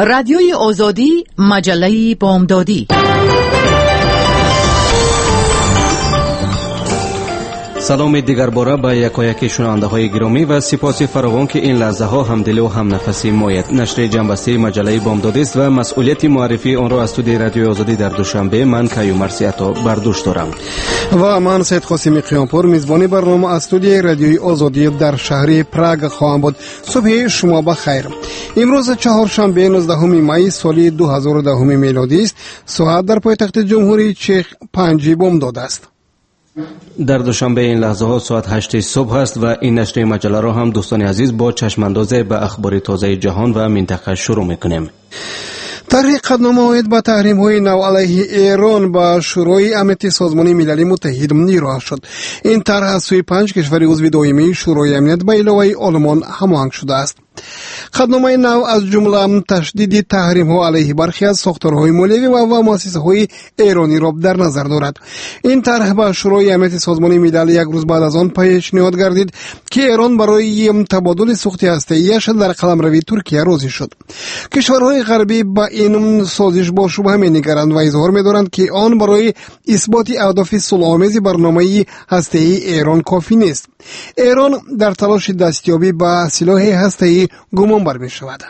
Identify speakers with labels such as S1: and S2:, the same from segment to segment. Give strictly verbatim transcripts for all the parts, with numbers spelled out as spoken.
S1: رادیوی آزادی، مجله بامدادی.
S2: سلام دیگر باره به یکایک شنونده های گرامی و سپاس فراوان که این لحظه ها همدلی و هم نفسی مایید. نشر جنبسته مجله بامدادی است و مسئولیت معرفی آن را از استودیوی رادیو آزادی در دوشنبه من کیوم مرسیاتا بر دوش دارم
S3: و من سید قاسمی قیامپور میزبانی برنامه از استودیوی رادیوی آزادی در شهر پراگ خواهم بود. صبح شما بخیر. امروز چهارشنبه نوزدهم می سال دو هزار و ده میلادی است. ساعت در پایتخت جمهوری چک پنج بامداد است.
S2: در دوشنبه این لحظه ها ساعت هشت صبح است و این نشر مجله را هم دوستان عزیز با چشمانداز به اخبار تازه جهان و منطقه شروع میکنیم.
S3: طرح قدنامه اوید با تحریم های نو علیه ایران با شورای امنیتی سازمان ملل متحد نیروها شد. این طرح از سوی پنج کشور عضو دائمی شورای امنیت به علاوه آلمان هماهنگ شده است. قدنامه نو از جمله تشدید تحریم ها علیه برخی از ساختارهای مولوی و مؤسسه های ایرانی را در نظر دارد. این طرح با شورای امنیت سازمان ملل یک روز بعد از آن پیشنهاد گردید که ایران برای تبادل سوخت هسته‌ایش در قلمرو ترکیه راضی شد. کشورهای غربی با این سازش با شبهه می‌نگرند و اظهار می‌دارند که آن برای اثبات اهداف صلح‌آمیز برنامه هسته‌ای ایران کافی نیست. ایران در تلاش دستیابی به سلاح هسته‌ای گمان بر می‌شود.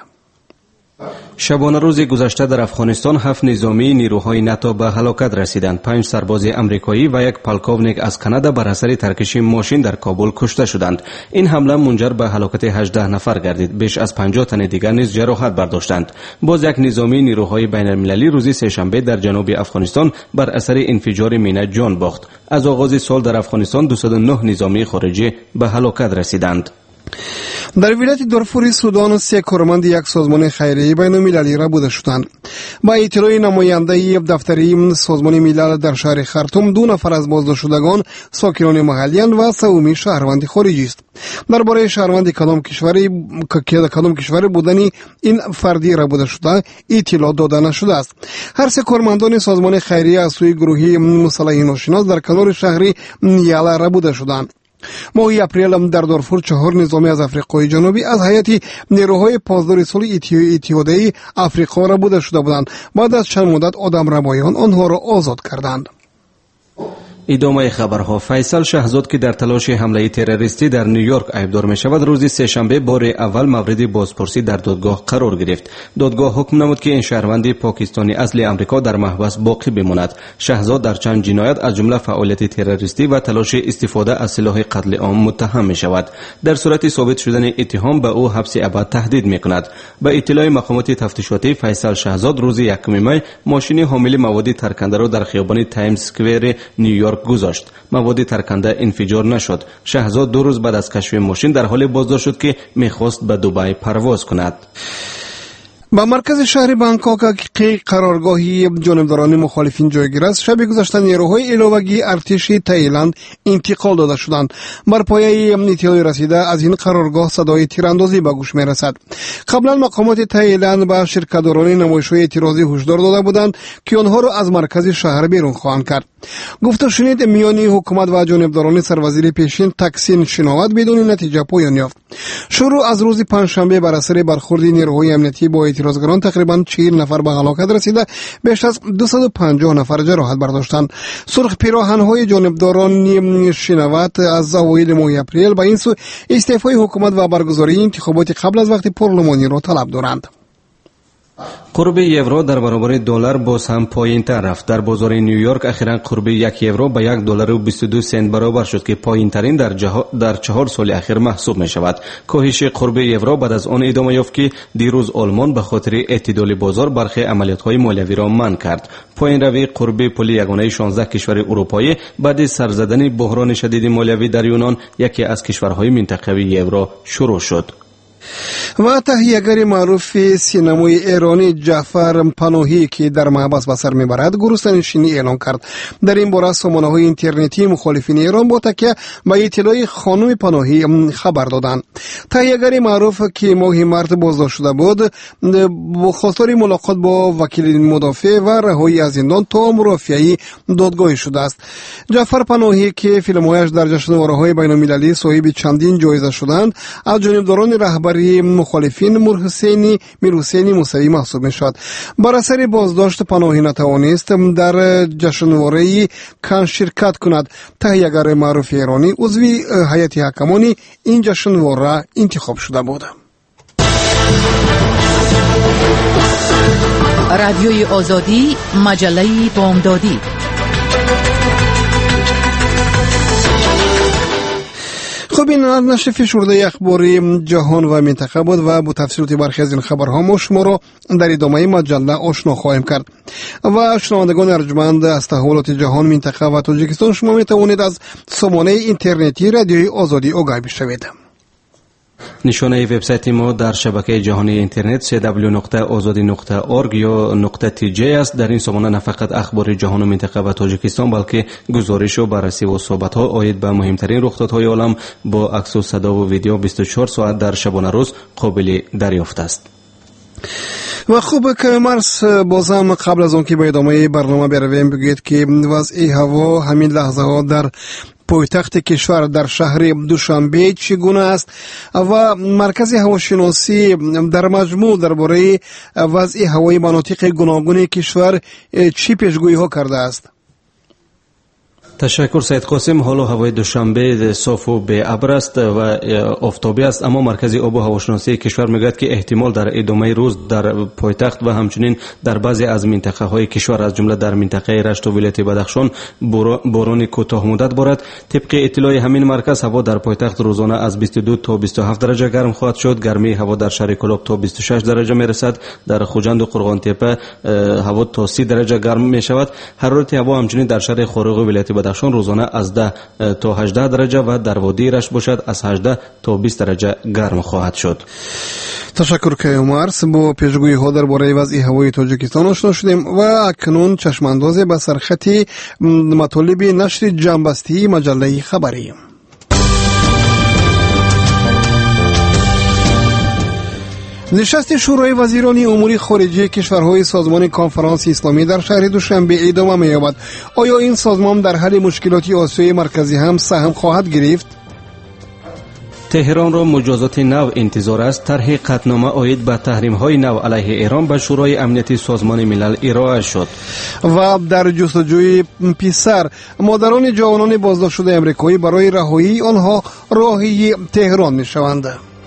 S2: شبانه روز گذشته در افغانستان هفت نظامی نیروهای ناتو به هلاکت رسیدند. پنج سرباز امریکایی و یک پالکوونیک از کانادا بر اثر ترکش ماشین در کابل کشته شدند. این حمله منجر به هلاکت هجده نفر گردید. بیش از پنجاه تن دیگر نیز جراحت برداشتند. باز یک نظامی نیروهای بین المللی روز سه‌شنبه در جنوب افغانستان بر اثر انفجار مینه جان باخت. از آغاز سال در افغانستان دویست و نه نظامی خارجی به هلاکت رسیدند.
S3: در ولایت دارفور سودان سه کارمند یک سازمان خیریه بین المللی را بوده شدند. با اطلاع نماینده دفتری سازمان ملل در شهر خرطوم دو نفر از بازداشت شدگان ساکنان محلی‌اند و سومی شهروند خارجی است. درباره شهروند کدام کشوری که کدام کشور بودنی این فردی را بوده شده اطلاع داده نشده است. هر سه کارمندان سازمان خیریه از سوی گروهی مسلح ناشناس در کنار شهری نیالا را بوده شدند. ماه اپریل در دارفور چهار نظامی از آفریقای جنوبی از هیئت نیروهای پاسداری صلح اتحادیه آفریقا را بوده شده بودند. بعد از چند مدت آدمربایان آنها را آزاد کردند.
S2: ادامه خبرها. فیصل شهزاد که در تلاش حمله تروریستی در نیویورک ایبدار می شود روز سه‌شنبه بار اول مورد بازپرسی در دادگاه قرار گرفت. دادگاه حکم نمود که این شهروند پاکستانی اصل آمریکا در محبس باقی بماند. شهزاد در چند جنایت از جمله فعالیت تروریستی و تلاش استفاده از سلاح قتل عام متهم می شود. در صورت ثابت شدن اتهام به او حبس ابد تهدید می کند. به اطلاع مقامات تفتیشاتی فیصل شهزاد روز یکم می ماشین حامل مواد ترکنده را در خیابان تایمز اسکوئر نیویورک گذاشت. مواد ترکنده انفجار نشد. شهزاد دو روز بعد از کشف ماشین در حال بازداشت شد که می‌خواست به دبی پرواز کند.
S3: با مرکز شهر بانکوک که قرارگاهی جانبداران مخالفین جایگیر است، شب گذشته نیروهای علاوگی ارتش تایلند انتقال داده شدند. بر پایه اطلاع رسیده از این قرارگاه صدای تیراندازی به گوش می رسد. قبلا مقامات تایلند به شرکت‌داران نمایش‌های اعتراضی هشدار داده بودند که آنها را از مرکز شهر بیرون خواهند کرد. گفته شنید میان حکومت و جانبداران سروزیر پیشین تکسین شناوت بدون نتیجه پایان یافت. شروع از روز پنجشنبه بر اثر برخورد نیروهای امنیتی با اعتراضگران تقریبا چهل نفر به هلاکت رسیده، بیش از دویست و پنجاه نفر جراحت برداشتند. سرخ پیراهن‌های جانبداران شناوت از اوایل ماه اپریل به این سو استعفای حکومت و برگزاری انتخابات قبل از وقت پارلمانی را طلب دارند.
S2: قرب یورو در برابر دلار باز هم پایین‌تر رفت. در بازار نیویورک اخیراً قرب یک یورو به یک دلار و بیست و دو سنت برابر شد که پایین‌ترین در جه... در چهار سال اخیر محسوب می شود. کاهش قرب یورو بعد از آن ادامه یافت که دیروز آلمان به خاطر اعتدال بازار برخی عملیات‌های مالیوی را منع کرد. پایین روی قرب پول یگانه شانزده کشور اروپایی بعد از سر زدن بحران شدید مالیوی در یونان یکی از کشورهای منطقه یورو شروع شد.
S3: و تهیه‌گر معروف سینمای ایرانی جعفر پناهی که در محبس به سر میبرد گروسنشینی اعلام کرد. در این باره سامانه‌های اینترنتی مخالفین ایران با تکیه به اطلاع خانم پناهی خبر دادند. تهیه‌گر معروف که ماه مارس بازداشت شده بود با خواستار ملاقات با وکیل مدافع و رهایی از زندان تا مرافعه دادگاهی شده است. جعفر پناهی که فیلم‌هایش در جشنواره‌های بین‌المللی صاحب چندین جایزه شدند از جانبداران رهبری رهبری مخالفین میرحسین میرحسین موسوی محسوب میشد. بر اثر بازداشت پناهی نتوانست در جشنواره کن شرکت کند. تهیه‌گر معروف ایرانی عضو هیئت حکمانی این جشنواره انتخاب شده بود.
S1: رادیوی آزادی، مجله بامدادی.
S3: خب این نشر فشرده اخباری جهان و منطقه بود و با تفصیلات برخی از این خبرها ما شما را در ادامه مجله آشنا خواهیم کرد. و شنوندگان ارجمند، از تحولات جهان، منطقه و تاجیکستان شما می توانید از سامانه اینترنتی رادیوی آزادی آگاه بشوید.
S2: نشانه وبسایت ما در شبکه جهانی اینترنت دبلیو دبلیو دبلیو نقطه آزادی نقطه اورگ یا نقطه تی جی است. در این سامانه نه فقط اخبار جهان و منطقه و تاجیکستان بلکه گزارش و بررسی و صحبت ها آید به مهمترین رخدادهای عالم با عکس و صدا و ویدیو بیست و چهار ساعت در شبانه روز قابل دریافت است.
S3: و خوب که مرس بازم قبل از آن که به ادامه برنامه برویم بگید که وضع هوا همین لحظه ها در پایتخت کشور در شهر دوشنبه چگونه است و مرکز هواشناسی در مجموع درباره وضع هوای مناطق گوناگون کشور چی پیشگویی ها کرده است؟
S2: تشکر سید قاسم. حال و هوای دوشنبه صاف و بی ابر است و آفتابی است، اما مرکز آب و هواشناسی کشور میگوید که احتمال در ادامه روز در پایتخت و همچنین در بعضی از منطقه های کشور از جمله در منطقه رشت و ولایت بدخشان باران کوتاه مدت بارد. طبق اطلاع همین مرکز هوا در پایتخت روزانه از بیست و دو تا بیست و هفت درجه گرم خواهد شد. گرمی هوا در شهر کلاب تا بیست و شش درجه میرسد. در خوجند و قرغان تپه هوا تا سی درجه گرم می شود. حرارت هوا همچنین در شهر خارق ولایت بدخشان روزانه از ده تا هجده درجه و در وادی رشت باشد از هجده تا بیست درجه گرم خواهد شد.
S3: تشکر که مرس با پیشگویی ها درباره وضع هوای تاجیکستان آشنا شدیم و اکنون چشم انداز به سرخط مطالب نشر جنبستی مجله خبری. نشست شورای وزیران امور خارجه کشورهای سازمان کنفرانس اسلامی در شهر دوشنبه ادامه می‌یابد. آیا این سازمان در حل مشکلات آسیای مرکزی هم سهم خواهد گرفت؟
S2: تهران را مجازات نو انتظار است. طرح قطعنامه آید به تحریم‌های نو علیه ایران به شورای امنیتی سازمان ملل ارائه شد.
S3: و در جستجوی پسر، مادران جوانان بازداشت شده امریکایی برای رهایی آنها راهی تهران می‌شوند.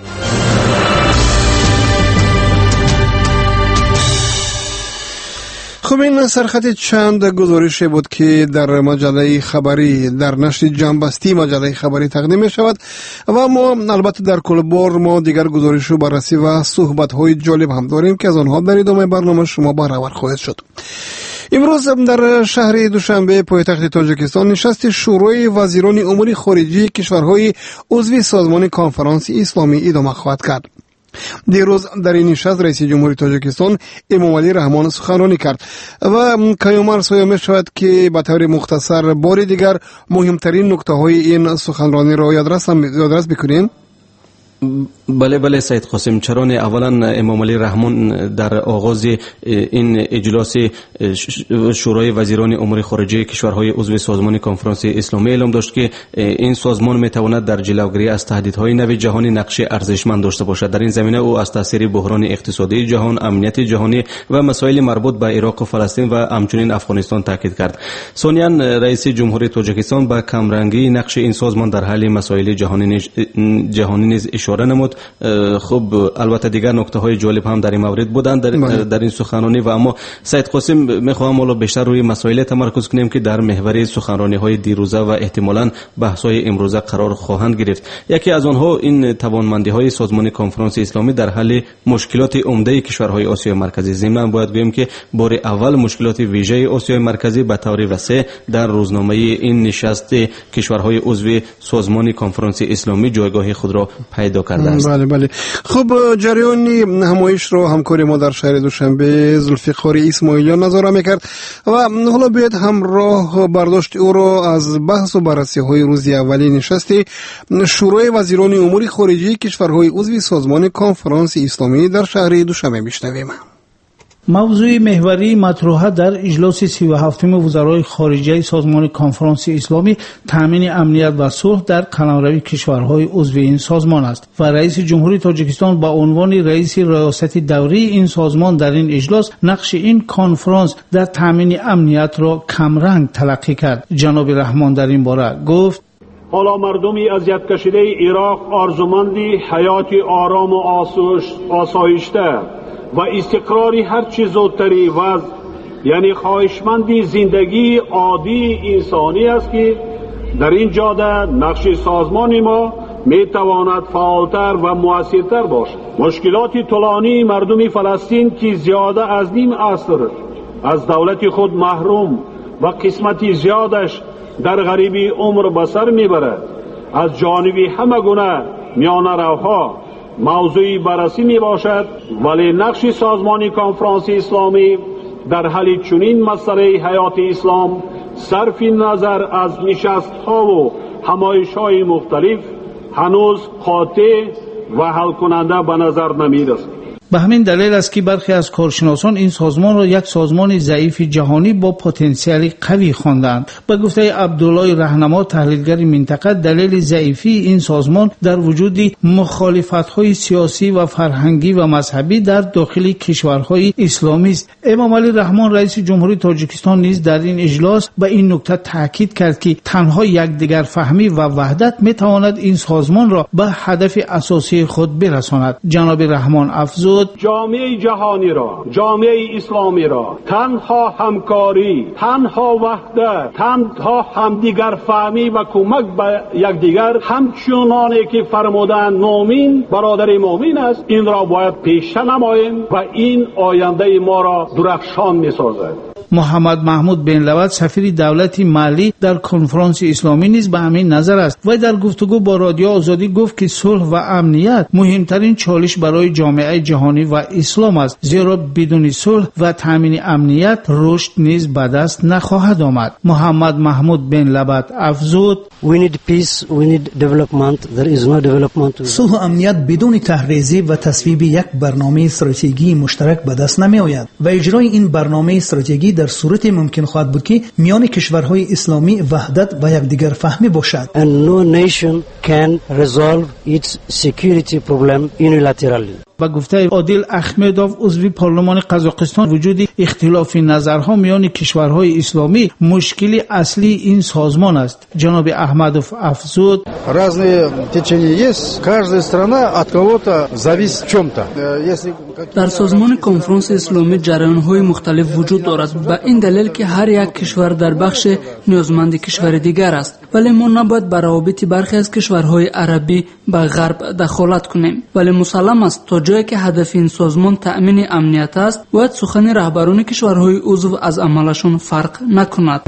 S3: خب این سرخط چند گزارش بود که در مجله خبری در نشر جنبستی مجله خبری تقدیم می شود و ما البته در کل بار ما دیگر گزارش و بررسی و صحبت های جالب هم داریم که از آنها در ادامه برنامه شما برابر خواهد شد. امروز در شهر دوشنبه پایتخت تاجیکستان نشست شورای وزیران امور خارجه کشورهای عضو سازمان کنفرانس اسلامی ادامه خواهد کرد. دیروز در این نشست رئیس جمهوری تاجیکستان امامعلی رحمان سخنرانی کرد و کیامر سویا می شود که به طور مختصر بار دیگر مهمترین نکته های این سخنرانی را یادداشت بکنیم.
S2: بله بله سید قاسم چران. اولا امامعلی رحمان در آغاز این اجلاس شورای وزیران امور خارجه کشورهای عضو سازمان کنفرانس اسلامی اعلام داشت که این سازمان میتواند در جلوگیری از تهدیدهای نو جهانی نقش ارزشمند داشته باشد. در این زمینه او از تاثیر بحران اقتصادی جهان، امنیت جهانی و مسائل مربوط به عراق و فلسطین و همچنین افغانستان تاکید کرد. ثانیاً رئیس جمهوری تاجیکستان به کمرنگی نقش این سازمان در حل مسائل جهانی جهانی نیز اشاره نمود. خب البته دیگر نکته های جالب هم در این مورد بودند در, در این سخنرانی و اما سید قاسم میخواهم حالا بیشتر روی مسائل تمرکز کنیم که در محور سخنرانی های دیروزه و احتمالاً بحث های امروزه قرار خواهند گرفت. یکی از آنها این توانمندی های سازمان کنفرانس اسلامی در حل مشکلات عمده کشورهای آسیای مرکزی. ضمناً باید گویم که بار اول مشکلات ویژه آسیای مرکزی به طور وسیع در روزنامه این نشست کشورهای عضو سازمان کنفرانس اسلامی جایگاه خود را پیدا کرده است.
S3: بله بله. خب جریان همایش رو همکار ما در شهر دوشنبه ذوالفقار اسماعیلیان نظاره میکرد و حالا باید همراه برداشت او را از بحث و بررسی های روزی اولی نشست شورای وزیران امور خارجه کشورهای عضو سازمان کنفرانس اسلامی در شهر دوشنبه میشنویم.
S4: موضوع محوری مطروحه در اجلاس سی و هفتم وزرای خارجه سازمان کنفرانس اسلامی تامین امنیت و صلح در قلمرو کشورهای عضو این سازمان است و رئیس جمهوری تاجیکستان با عنوان رئیس ریاست دوری این سازمان در این اجلاس نقش این کنفرانس در تامین امنیت را کمرنگ تلقی کرد. جناب رحمان در این باره گفت:
S5: حالا مردمی اذیت کشیده عراق آرزومندی حیاتی آرام و آسایشته و استقراری هر چیز زودتری وضع، یعنی خواهشمندی زندگی عادی انسانی است که در این جاده نقش سازمان ما می تواند فعالتر و مؤثرتر باشد. مشکلات طولانی مردم فلسطین که زیاده از نیم عصر از دولت خود محروم و قسمتی زیادش در غریبی عمر به سر میبرد، از جانب همه گونه میانه روها موضوعی بررسی می باشد، ولی نقش سازمان کنفرانس اسلامی در حل چنین مسئله حیات اسلام صرف نظر از نشست ها و همایش های مختلف هنوز قاطع و حل کننده به نظر نمی رسد.
S4: به همین دلیل است که برخی از کارشناسان این سازمان را یک سازمان ضعیف جهانی با پتانسیل قوی خواندند. به گفته عبدالله رهنما، تحلیلگر منطقه، دلیل ضعیفی این سازمان در وجود مخالفت‌های سیاسی و فرهنگی و مذهبی در داخل کشورهای اسلامی است. امام علی رحمان رئیس جمهوری تاجیکستان نیز در این اجلاس به این نکته تاکید کرد که تنها یکدیگر فهمی و وحدت میتواند این سازمان را به هدف اساسی خود برساند. جناب رحمان افزود:
S5: جامعه جهانی را، جامعه اسلامی را تنها همکاری، تنها وحدت، تنها همدیگر فهمی و کمک به یکدیگر، همچنانی که فرمودند مؤمن برادر مؤمن است، این را باید پیشه نماییم و این آینده ما را درخشان می‌سازد.
S4: محمد محمود بن لبد سفیر دولت مالی در کنفرانس اسلامی نیز به همین نظر است و در گفتگو با رادیو آزادی گفت که صلح و امنیت مهمترین چالش برای جامعه جهانی و اسلام است، زیرا بدون صلح و تامین امنیت رشد نیز به دست نخواهد آمد. محمد محمود بن لبد افزود:
S6: We need peace, we need development. There is no development.
S7: صلح و امنیت بدون تحریزی و تصویب یک برنامه استراتژی مشترک به دست نمی آید و اجرای این برنامه استراتژی در صورت ممکن خواهد بود که میان کشورهای اسلامی وحدت و یکدیگر فهمی باشد.
S6: And no nation can resolve its security problem unilaterally.
S4: با گفته عادل احمدوف عضو پارلمان قزاقستان، وجود اختلاف نظرها میان کشورهای اسلامی مشکلی اصلی این سازمان است. جناب احمدوف افزود:
S8: разные течения есть, каждая страна от кого-то зависит в чем-то.
S9: در سازمان کنفرانس اسلامی جریان‌های مختلف وجود دارد، به این دلیل که هر یک کشور در بخش نیازمند کشور دیگر است، ولی ما نباید بر روابط برخی از کشورهای عربی به غرب دخالت کنیم. ولی مسلم است تا جایی که هدف این سازمان تأمین امنیت است، باید سخن رهبران کشورهای عضو از عملشون فرق نکند.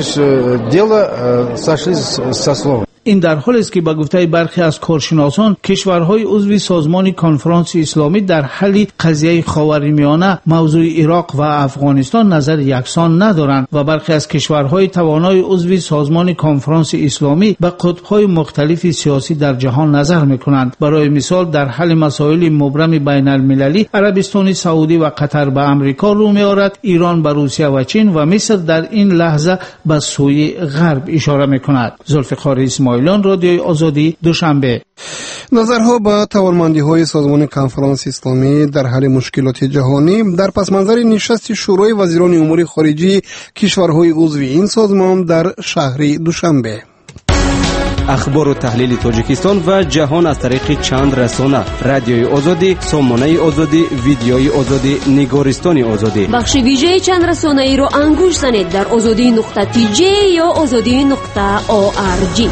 S4: این در حالی است که با گفته برخی از کارشناسان کشورهای عضو سازمان کنفرانس اسلامی در حل قضیه خاورمیانه، موضوع عراق و افغانستان نظر یکسان ندارند و برخی از کشورهای توانای عضو سازمان کنفرانس اسلامی به قطب‌های مختلف سیاسی در جهان نظر می‌کنند. برای مثال در حل مسائل مبرم بین المللی، عربستان سعودی و قطر به امریکا رو می‌آورد، ایران به روسیه و چین و مصر در این لحظه به سوی غرب اشاره می‌کند. ذوالفقار اسماعیلیان، رادیوی آزادی، دوشنبه.
S3: نظرها به توانمندی‌های سازمان کنفرانس اسلامی در حل مشکلات جهانی در پس منظر نشست شورای وزیران امور خارجه کشورهای عضو این سازمان در شهر دوشنبه.
S2: اخبار و تحلیل تاجیکستان و جهان از طریق چند رسانه: رادیوی آزادی، سامانه آزادی، ویدیوی آزادی، نگارستان آزادی.
S10: بخش ویژه چند رسانه ای را انگوش زنید در آزادی نقطه تی جی یا آزادی نقطه او آر جی.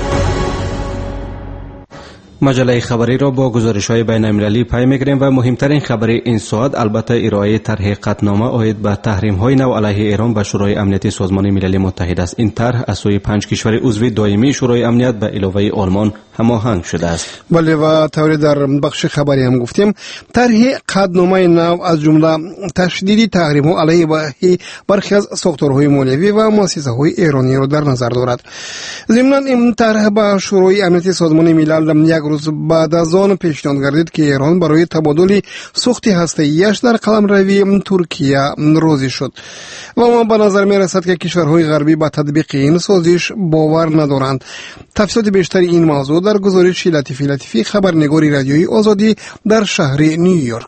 S2: مجله خبری را با گزارش‌های بین‌المللی پی می‌گیریم و مهمترین خبر این ساعت البته ارائه طرح قطعنامه عاید به تحریم‌های نو علیه ایران به شورای امنیتی سازمان ملل متحد است. این طرح از سوی پنج کشور عضو دائمی شورای امنیت به علاوه آلمان، هماهنگ شده است.
S3: بله و طوری در بخش خبری هم گفتیم طرح قدنامه نو از جمله تشدید تحریم‌ها علیه برخی از ساختارهای مالیوی و مؤسسه‌های ایرانی را در نظر دارد. ضمناً این طرح به شورای امنیت سازمان ملل یک روز بعد از آن پیشنهاد گردید که ایران برای تبادل سوخت هسته‌ایش در قلمروی ترکیه راضی شد و ما به نظر می رسد که کشورهای غربی به تطبیق این سازش باور ندارند. تفصیلات بیشتر این موضوع در گزارش لطیفی لطیفی خبرنگاری رادیوی آزادی در شهر نیویورک.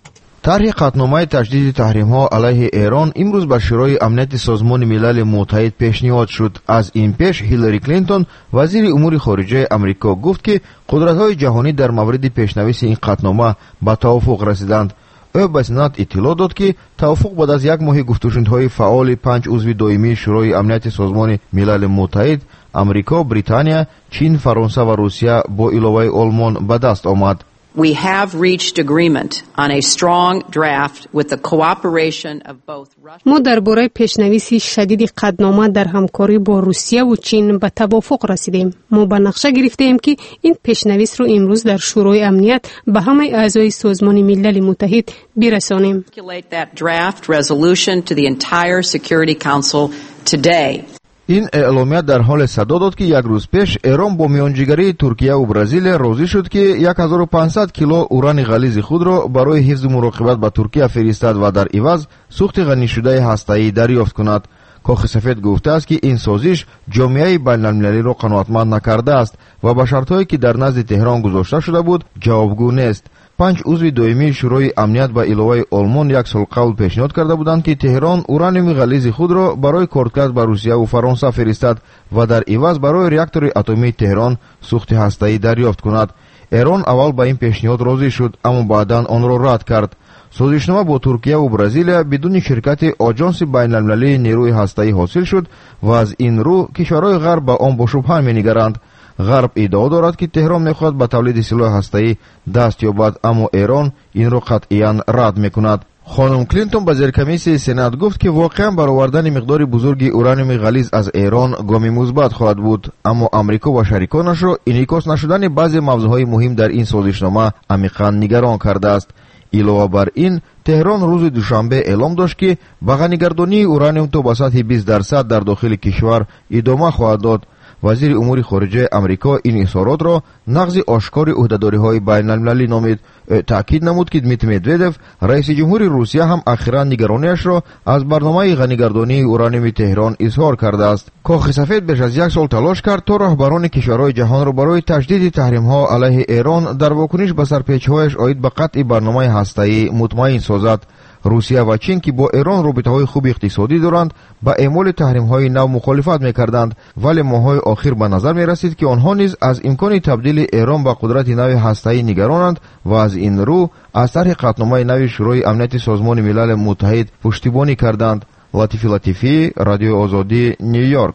S11: طرح قطعنامه تجدید تحریم‌ها علیه ایران امروز به شورای امنیت سازمان ملل متحد پیشنهاد شد. از این پیش هیلاری کلینتون وزیر امور خارجه آمریکا گفت که قدرت‌های جهانی در مورد پیشنویس این قطعنامه به توافق رسیدند. او به سنات اطلاع داد که توافق بعد از یک ماه گفتگوهای فعال پنج عضو دائمی شورای امنیت سازمان ملل متحد آمریکا، بریتانیا، چین، فرانسه و روسیه با علاوه آلمان به دست آمد.
S1: We have reached agreement on a strong draft with the cooperation of both Russia.
S12: ما درباره پیشنویس شدید قطعنامه در همکاری با روسیه و چین به توافق رسیدیم. ما به نقشه گرفتیم که این پیشنویس رو امروز در شورای امنیت به همه اعضای سازمان ملل متحد برسانیم.
S1: That draft resolution to the entire Security Council today.
S11: این اعلامیه در حال صدا داد که یک روز پیش ایران با میانجیگری ترکیه و برزیل راضی شد که هزار و پانصد کیلو اوران غلیظ خود را برای حفظ مراقبت به ترکیه فرستد و در عوض سوخت غنی شده هسته‌ای دریافت کند. کاخ سفید گفته است که این سازش جامعه بین‌المللی را قناعتمند نکرده است و به شرطهایی که در نزد تهران گذاشته شده بود جوابگو نیست. پنج عضو دائمی شورای امنیت به علاوه آلمان یک سال قبل پیشنهاد کرده بودند که تهران اورانیوم غلیظ خود را برای کارکرد به روسیه و فرانسه فرستد و در عوض برای راکتور اتمی تهران سوخت هسته‌ای دریافت کند. ایران اول با این پیشنهاد راضی شد اما بعدا آن را رد کرد. سازشنامه با ترکیه و برزیل بدون شرکت آژانس بین‌المللی نیروی هسته‌ای حاصل شد و از این رو کشورهای غرب به آن با شبهه می‌نگرند. غرب ادعا دارد که تهران می‌خواهد به تولید سلاح هسته‌ای دست یابد اما ایران این را قطعاً رد می‌کند. خانم کلینتون به زیرکمیس سنات گفت که واقعاً برآوردن مقدار بزرگی اورانیوم غلیظ از ایران گامی مثبت خواهد بود اما آمریکا و شریکانش را انعکاس نشدن بعضی موضوعهای مهم در این سازشنامه عمیقاً نگران کرده است. علاوه بر این تهران روز دوشنبه اعلام داشت که به غنی‌گردانی اورانیوم تا به سطح بیست درصد در داخل کشور ادامه خواهد داد. وزیر امور خارجه آمریکا این اظهارات را نقض آشکار عهده‌داری‌های بین‌المللی نامید. تأکید نمود که دمیتری مدودوف رئیس جمهور روسیه هم اخیراً نگرانیش را از برنامه غنی‌گردانی اورانیوم تهران اظهار کرده است. کاخ سفید بیش از یک سال تلاش کرد تا رهبران کشورهای جهان را برای تجدید تحریم‌ها علیه ایران در واکنش به سرپیچی‌هایش عاید به قطع برنامه هسته‌ای مطمئن سازد. روسیه و چین که با ایران رابطه‌های خوب اقتصادی دارند با اعمال تحریم‌های نو مخالفت می‌کردند ولی ماه‌های آخر به نظر می‌رسید که آنها نیز از امکان تبدیل ایران به قدرت نو هسته‌ای نگرانند و از این رو از طرح قطعنامه نو شورای امنیت سازمان ملل متحد پشتیبانی کردند. لطیفی لطیفی، رادیو آزادی، نیویورک.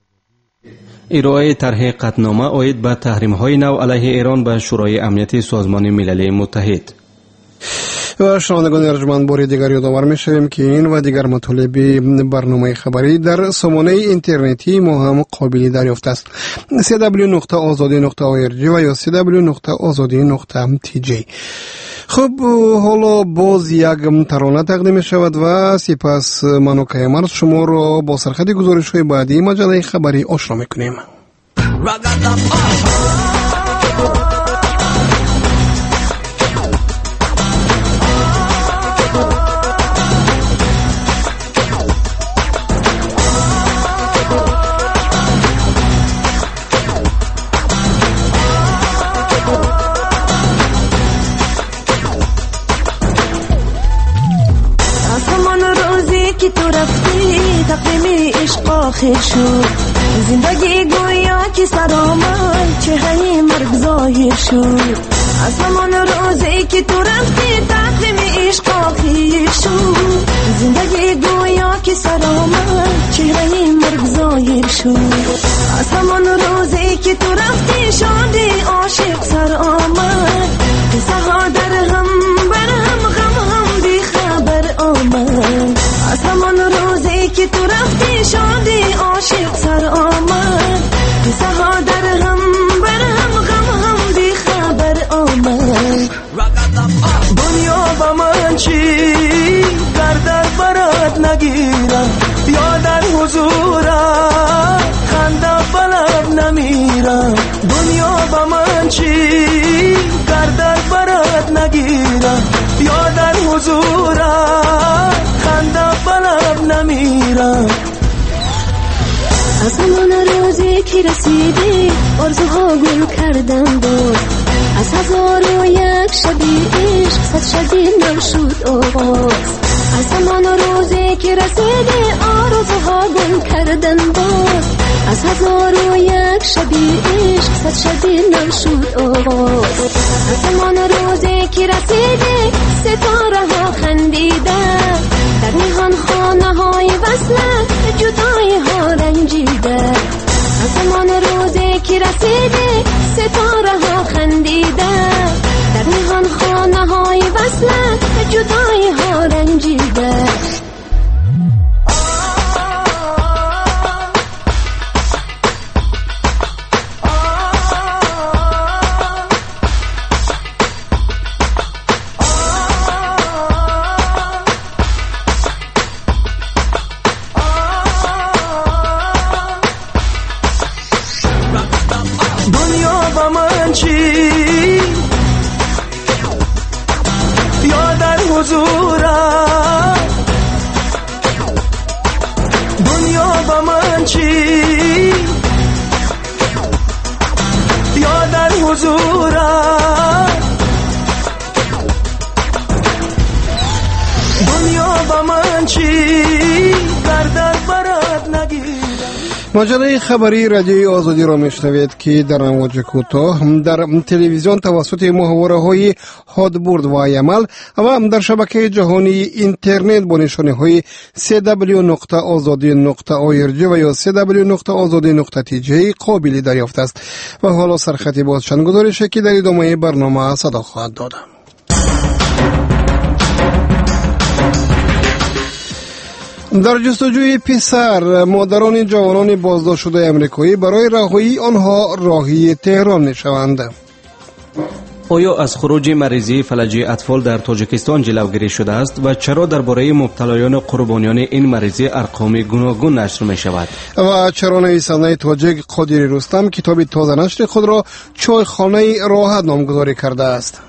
S2: ارائه طرح قطعنامه عاید به تحریم‌های نو علیه ایران به شورای امنیت سازمان ملل متحد.
S3: و شنوندگان ارجمند باری دیگر یادآور می‌شویم که این و دیگر مطالب برنامه خبری در سامانه اینترنتی ما هم قابل دریافت است. سی دبلیو نقطه آزادی نقطه او ار جی و یا سی دبلیو نقطه آزادی نقطه تی جی. خب حالا باز یک ترانه تقدیم می شود و سپس من و کیمر شما را با سرخط گزارش‌های بعدی مجله خبری آشنا می‌کنیم.
S13: که تو رفتی تقویم عشق آخر شد زندگی گویا که سرآمد چهره مرگ ظاهر شد از همان روزی که تو رفتی تقویم عشق آخر شد زندگی گویا که سرآمد چهره مرگ ظاهر شد از همان روزی که تو رفتی شادی عاشق سر آمد قصه ها در هم بر هم غم هم بی خبر آمد از همان روزی که تو رفتی شادی عاشق سر آمد قصه ها در هم بر هم غم حضورم خنده بلب نمیرم از همان روزی که رسیدی آرزوها گل کردم باز از هزار و یک شبی عشق صد شبی نو شد آغاز از همان روزی که رسیدی آرزوها گل کردم باز از هزار و یک شبی عشق صد شبی نو شد آغاز از همان روزی که رسیدی ستاره ها خندیدن در میهن خانه های وصلت جدای ها رنجیده از همان روزی که رسیدی ستاره ها خندیده در میهن خانه های وصلت جدای ها رنجیده
S3: مجله خبری رادیوی آزادی را میشنوید که در امواج کوتاه در تلویزیون توسط محوره‌های هادبورد و یمل و در شبکه جهانی اینترنت با نشانه های سی دبلیو نقطه آزادی نقطه او ار جی و یا سی دبلیو نقطه آزادی نقطه تی جی قابل دریافت است. و حالا سرخطی بازشان گزارش که در ادامه برنامه صدا خواهد داد. در جستجوی پسر، مادران جوانان بازداشت شده امریکایی برای رهایی آنها راهی تهران می‌شوند.
S2: آیا از خروج مریضی فلجی اطفال در تاجیکستان جلوگیری شده است و چرا درباره مبتلایان قربانیان این مریضی ارقام گوناگون نشر می شود؟
S3: و چرا نویسنده تاجیک قادری رستم کتاب تازه نشر خود را چایخانه راحت نامگذاری کرده است؟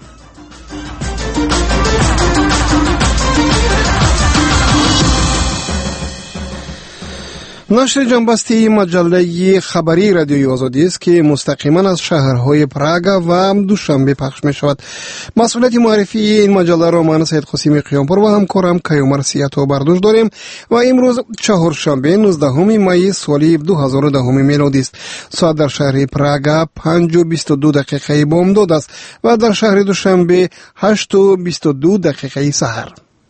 S3: نشر جنبسته مجله خبری رادیوی آزادی است که مستقیما از شهرهای پراگ و دوشنبه پخش می شود. مسئولیت معرفی این مجله را من سید قاسمی قیامپور و همکارم کیومر سیاتو برداشت داریم و امروز چهارشنبه نوزدهم می سال دو هزار و ده میلادی است. ساعت در شهر پراگ پنج و بیست و دو دقیقه بامداد است و در شهر دوشنبه هشت و بیست و دو دقیقه سحر.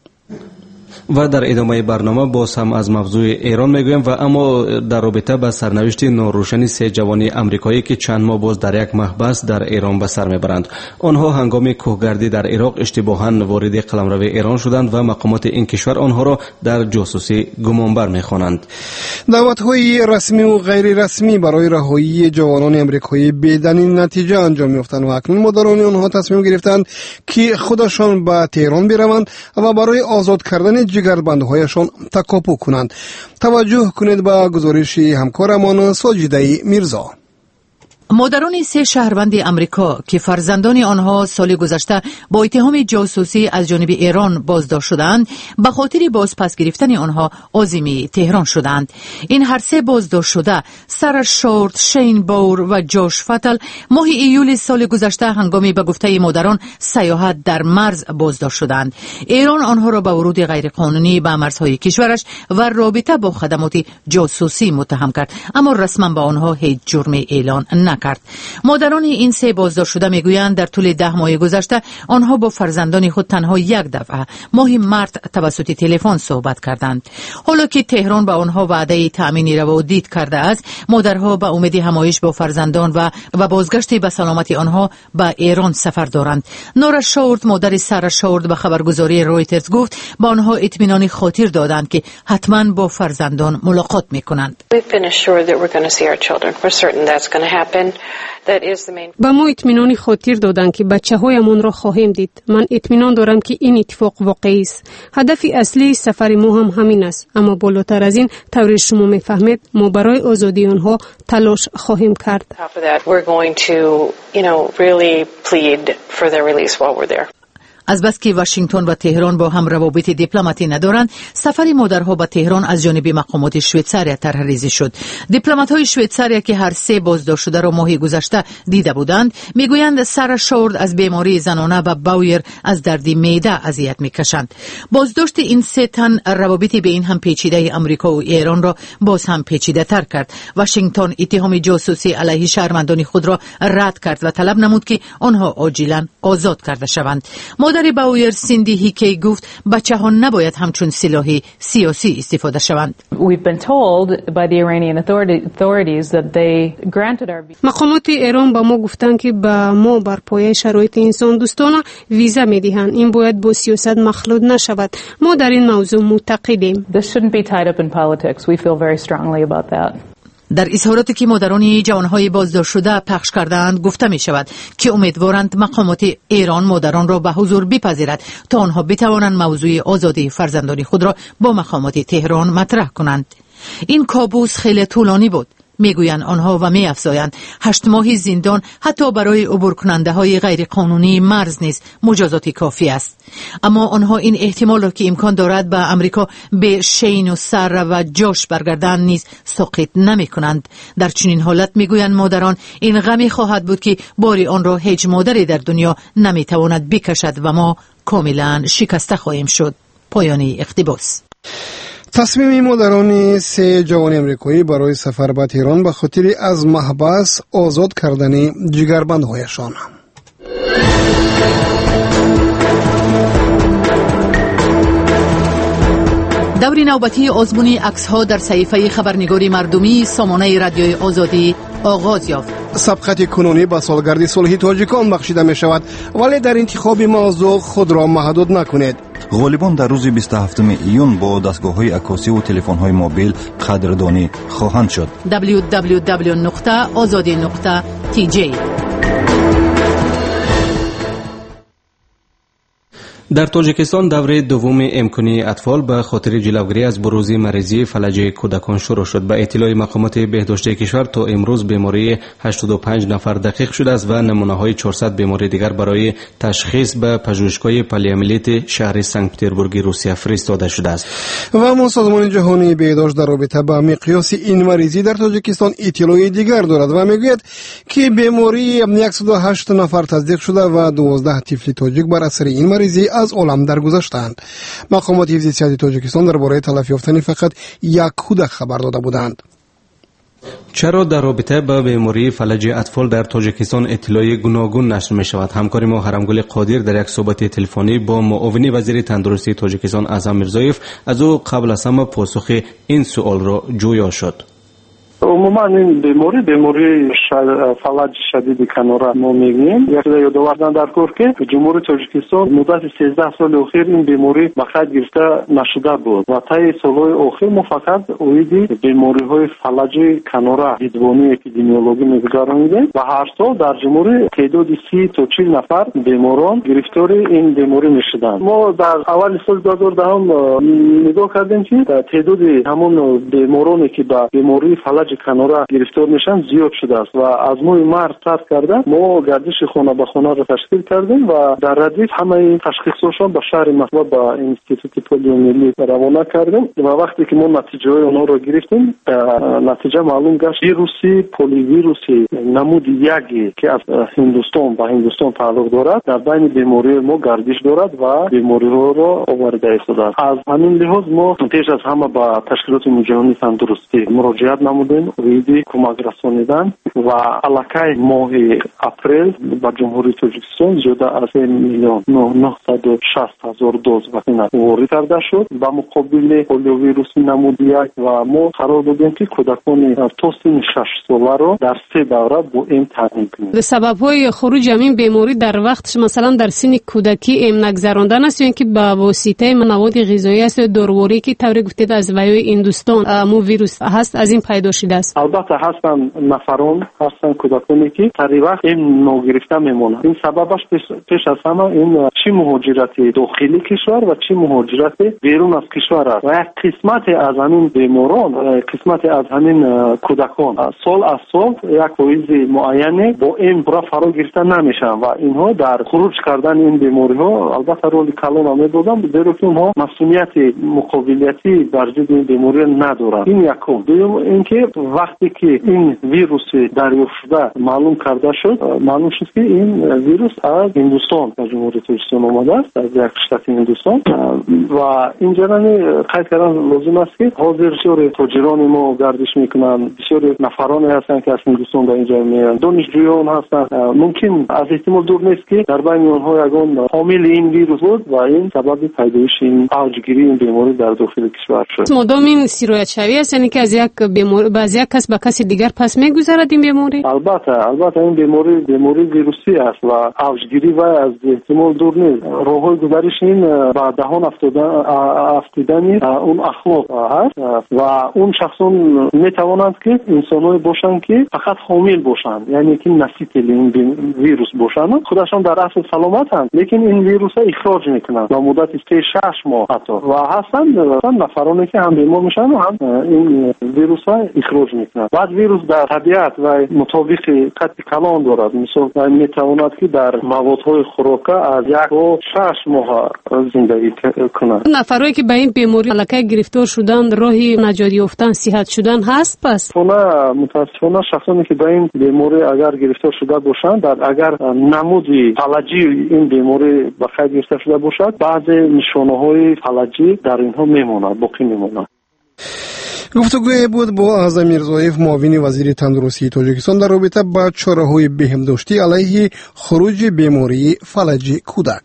S2: و در ادامه برنامه باز هم از موضوع ایران میگویم و اما در رابطه با سرنوشت ناروشن سه جوان آمریکایی که چند ماه باز در یک محبس در ایران به سر میبرند. آنها هنگام کوهگردی در عراق اشتباهاً وارد قلمرو ایران شدند و مقامات این کشور آنها را در جاسوسی گمانبر میخوانند.
S3: دعوت‌های رسمی و غیر رسمی برای رهایی جوانان آمریکایی بدون نتیجه انجام یافتند و اکنون مادران آنها تصمیم گرفتند که خودشان به تهران بروند و برای آزاد کردن جگربندهایشان تکاپو کنند. توجه کنید به گزارش همکارمان ساجده میرزا.
S1: مادران سه شهروند امریکا که فرزندان آنها سال گذشته با اتهام جاسوسی از جانب ایران بازداشت شدند، به خاطر بازپس گرفتن آنها عازم تهران شدند. این هر سه بازداشت شده سارا شورت، شین باور و جوش فتل ماه ایول سال گذشته هنگامی به گفته مادران سیاحت در مرز بازداشت شدند. ایران آنها را به ورود غیرقانونی به مرزهای کشورش و رابطه با خدمات جاسوسی متهم کرد، اما رسما به آنها هیچ جرم اعلان نکرد. مادران این سه بازداشت شده میگویند در طول ده ماه گذشته آنها با فرزندان خود تنها یک دفعه ماه مارس توسط تلفن صحبت کردند. حالا که تهران به آنها وعده تأمین روادید کرده است، مادرها به امید همایش با فرزندان و و بازگشت به سلامت آنها به ایران سفر دارند. نورا شورت، مادر سارا شورت، به خبرگزاری رویترز گفت با آنها اطمینان خاطر دادند که حتما با فرزندان ملاقات میکنند.
S12: با ما اطمینان خاطر دادند که بچه هایمان را خواهیم دید. من اطمینان دارم که این اتفاق واقعی است. هدف اصلی سفر ما هم همین است، اما بالاتر از این طور شما میفهمید ما برای آزادی آنها تلاش خواهیم کرد.
S1: از بس که واشنگتن و تهران با هم روابط دیپلماتی ندارند، سفر مادرها به تهران از جانب مقامات شویتزاریا طرح‌ریزی شد. دیپلمات‌های شویتزاریا که هر سه بازداشت شده را ماه گذشته دیده بودند، میگویند سارا شورد از بیماری زنانه و باویر از درد معده اذیت میکشند. بازداشت این سه تن روابط به این هم پیچیده امریکا و ایران را باز هم پیچیده تر کرد. واشنگتن اتهام جاسوسی علیه شهروندان خود را رد کرد و طلب نمود که آنها عاجلا آزاد کرده شوند. مادر باویر سیندی هیکی گفت بچه ها نباید همچون سلاح سیاسی استفاده شوند.
S12: مقامات ایران با ما گفتند که با ما بر پایه شرایط انسان دوستانه ویزا میدهند. این باید با سیاست مخلوط نشود. ما در این موضوع معتقدیم.
S1: در اظهاراتی که مادران جوانهای بازداشت شده پخش کردند گفته می شود که امیدوارند مقامات ایران مادران را به حضور بپذیرد تا آنها بتوانند موضوع آزادی فرزندان خود را با مقامات تهران مطرح کنند. این کابوس خیلی طولانی بود. میگویند آنها و می‌افزایند هشت ماه زندان حتی برای عبور کننده های غیر قانونی مرز نیست مجازات کافی است. اما آنها این احتمال را که امکان دارد به امریکا به شین و سر و جاش برگردن نیز ساقط نمی کنند. در چنین حالت میگویند مادران این غمی خواهد بود که باری آن را هیچ مادری در دنیا نمی تواند بکشد و ما کاملا شکسته خواهیم شد. پایانی اقتباس.
S3: تصمیم مادران سه جوان امریکایی برای سفر به تهران به خاطر از محبس آزاد کردن جگربندهایشان.
S1: دور نوبتی آزمون عکس‌ها در صحیفه خبرنگاری مردمی سامانه رادیوی آزادی آغاز یافت.
S3: سبقت کنونی به سالگرد صلح تاجیکان بخشیده می شود، ولی در انتخاب موضوع خود را محدود نکنید.
S14: غالبان در روز بیست و هفتم ایون با دستگاه‌های عکاسی و تلفن‌های موبیل قدردانی خواهند شد.
S1: دبلیو دبلیو دبلیو نقطه آزادی نقطه تی جی.
S2: در تاجیکستان دوره دوم امکانی اطفال به خاطر جلوگیری از بروز مریضی فلج کودکان شروع شد. به اطلاع مقامات بهداشتی کشور تا امروز بیماری هشتاد و پنج نفر دقیق شده است و نمونه‌های چهارصد بیماری دیگر برای تشخیص به پژوهشگاه پالیامیلیت شهر سنت پترزبورگ روسیه فرستاده شده است.
S3: و اما سازمان جهانی بهداشت در رابطه با مقیاس این مریضی در تاجیکستان اطلاعی دیگر دارد و میگوید که بیماری صد و هشت نفر تصدیق شده و دوازده طفل تاجیک بر اثر این مریضی از عالم درگذشتند. مقامات حفظ صحت تاجیکستان درباره تلف یافتن فقط یک کودک خبر داده بودند.
S2: چرا در رابطه با بیماری فلج اطفال در تاجیکستان اطلاع گوناگون نشر می شود؟ همکار ما حرمگل قادر در یک صحبت تلفنی با معاون وزیر تندرستی تاجیکستان اعظم میرزایف از او قبل از همه پاسخ این سوال را جویا شد.
S15: عموما این بیماری بیماری فلج شدید کناره ما میگیم. یک یادآوردن در کار که جمهوری تاجیکستان مدت سیزده سال اخیر این بیماری به خود گرفته نشده بود و تا سالهای اخیر ما فقط اویدی بیماری های فلج کناره دیدبانی اپیدمیولوژی میگذرانیدیم و هر سال در جمهوری تعداد سی تا چهل نفر بیماران گرفتار این بیماری میشدند. ما در اول سال دو هزار و ده نگاه کردیم که تعداد همون بیمارانی که با بیماری فلج کناره گرفتار میشن زیاد شده است و از ماه مارس start کردن ما گردش خانه به خانه را تشکیل کردیم و در ردیف همه این تشخیصشون به شهر مطبع با انستیتوت پولیو ملی روانه کردیم و وقتی که ما نتیجه های اونا رو گرفتیم نتیجه معلوم گشت ویروسی پولیویروسی نمود یکی که از هندوستان با هندوستان تعلق دارد در بین بیماری ما گردش دارد و بیماری ها را آورده شده است. از همین لحاظ ما پیش از همه با تشکیلات جهانی تندرستی مراجعت نمودیم ویدی کمک رسانیدن و علاقه ماه اپریل با جمهوری تاجیکستان زیاده از میلیون نهصد و شصت هزار دوز واکسن وارد کرده شد به مقابل پولیوویروس نمود یک و ما قرار دادیم که کودکان تا سن شش ساله را در سه دوره با این تامین کنیم.
S12: به سبب های خروج این بیماری در وقت مثلا در سن کودکی ام نگذراندن است یا که به واسطه مواد غذایی است دارویی که طور گفتید از ویای هندوستان مو ویروس هست از این پیدا شده رسیده است؟
S15: البته هستن نفران، هستن کودکانی که طریق این نو گرفته میمونه. این سببش پیش از همه این چی مهاجرت داخلی کشور و چی مهاجرت بیرون از کشور است. و یک قسمت از همین بیماران، قسمت از همین کودکان سال از سال یک فایز معینی با این برا فرا گرفته نمیشن و اینها در خروج کردن این بیماری ها البته رول کلان میدادن، زیرا که اونها مسئولیت مقابلیتی در ضد این بیماری ندارند. این یکم. دوم اینکه وقتی که این ویروس دریافت شده معلوم کرده شد، معلوم شد که این ویروس از هندوستان، از جمهوری تاجیکستان آمده است، از یک شتات هندوستان و این جرانی قید کردن لازم است که حاضر بسیار تاجران ما گردش میکنن، بسیار نفرانی هستن که از هندوستان به اینجا میان، دانشجویان هستن. ممکن از احتمال دور نیست که در بین آنها یگان حامل این ویروس بود و این سبب پیدایش این اوجگیری این بیماری در داخل کشور شد.
S12: مدام این سیرایت شوی است، یعنی که از یک بیماری از یک کس به کس دیگر پس میگذرد این بیماری؟
S15: البته البته این بیماری بیماری ویروسی است و اوجگیری و از احتمال دور نیست. راههای گذرش این با دهان افتادن اون اخلاق هست و اون شخصان میتوانند که انسان‌های باشند که فقط حامل باشند، یعنی که نسیتل این ویروس باشند، خودشان در اصل سلامتند، لیکن این ویروس ها اخراج میکنند و مدت سه شش ماه حتی و هستند نفرانی که هم بیمار میشن و هم این ویروس ها اخراج میکنند. بعد ویروس در طبیعت و مطابق قد کلان دارد، مثلا میتواند که در موادهای خوراکه از یک و شش ماه زندگی کنند.
S12: نفرایی که به این بیماری علکه گرفتار شدن راهی نجات یافتن صحت شدن هست؟ پس
S15: نه، متاسفانه شخصانی که به این بیماری اگر گرفتار شده باشند، در اگر نمودی فلجی این بیماری به خیر گرفته شده باشد، بعض نشانه های فلجی در اینها میماند، باقی میماند.
S3: گفتگوی بود با اعظم میرزایف، معاون وزیر تندرستی تاجیکستان، در رابطه با چاره‌های بهداشتی علیه خروج بیماری فلج کودک.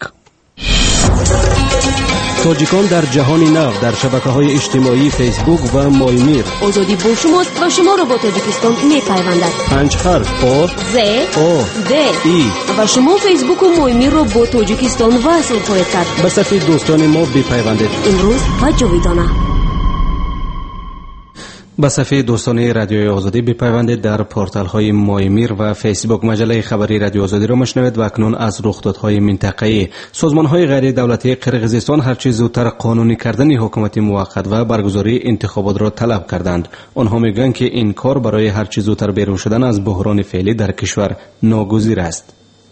S2: تاجیکان در جهان نو در شبکه‌های اجتماعی فیسبوک و مایمیر.
S10: آزادی با شماست و شما را با تاجیکستان می‌پیوندد.
S2: پنج حرف آ
S10: ز
S2: او
S10: د
S2: ای
S10: و شما فیسبوک و مایمیر را با تاجیکستان وصل خواهید کرد.
S2: به صفحه دوستان ما بپیوندید.
S10: امروز و جاویدانه.
S2: به صفحه دوستانه رادیوی آزادی بپیوندید. در پورتال های مایمیر و فیسبوک مجله خبری رادیو آزادی را مشنوید و اکنون از رخدادهای منطقه‌ای سازمان های غیر دولتی قرقیزستان هرچه زودتر قانونی کردن حکومت موقت و برگزاری انتخابات را طلب کردند. آنها میگویند که این کار برای هرچه زودتر بیرون شدن از بحران فعلی در کشور ناگزیر است.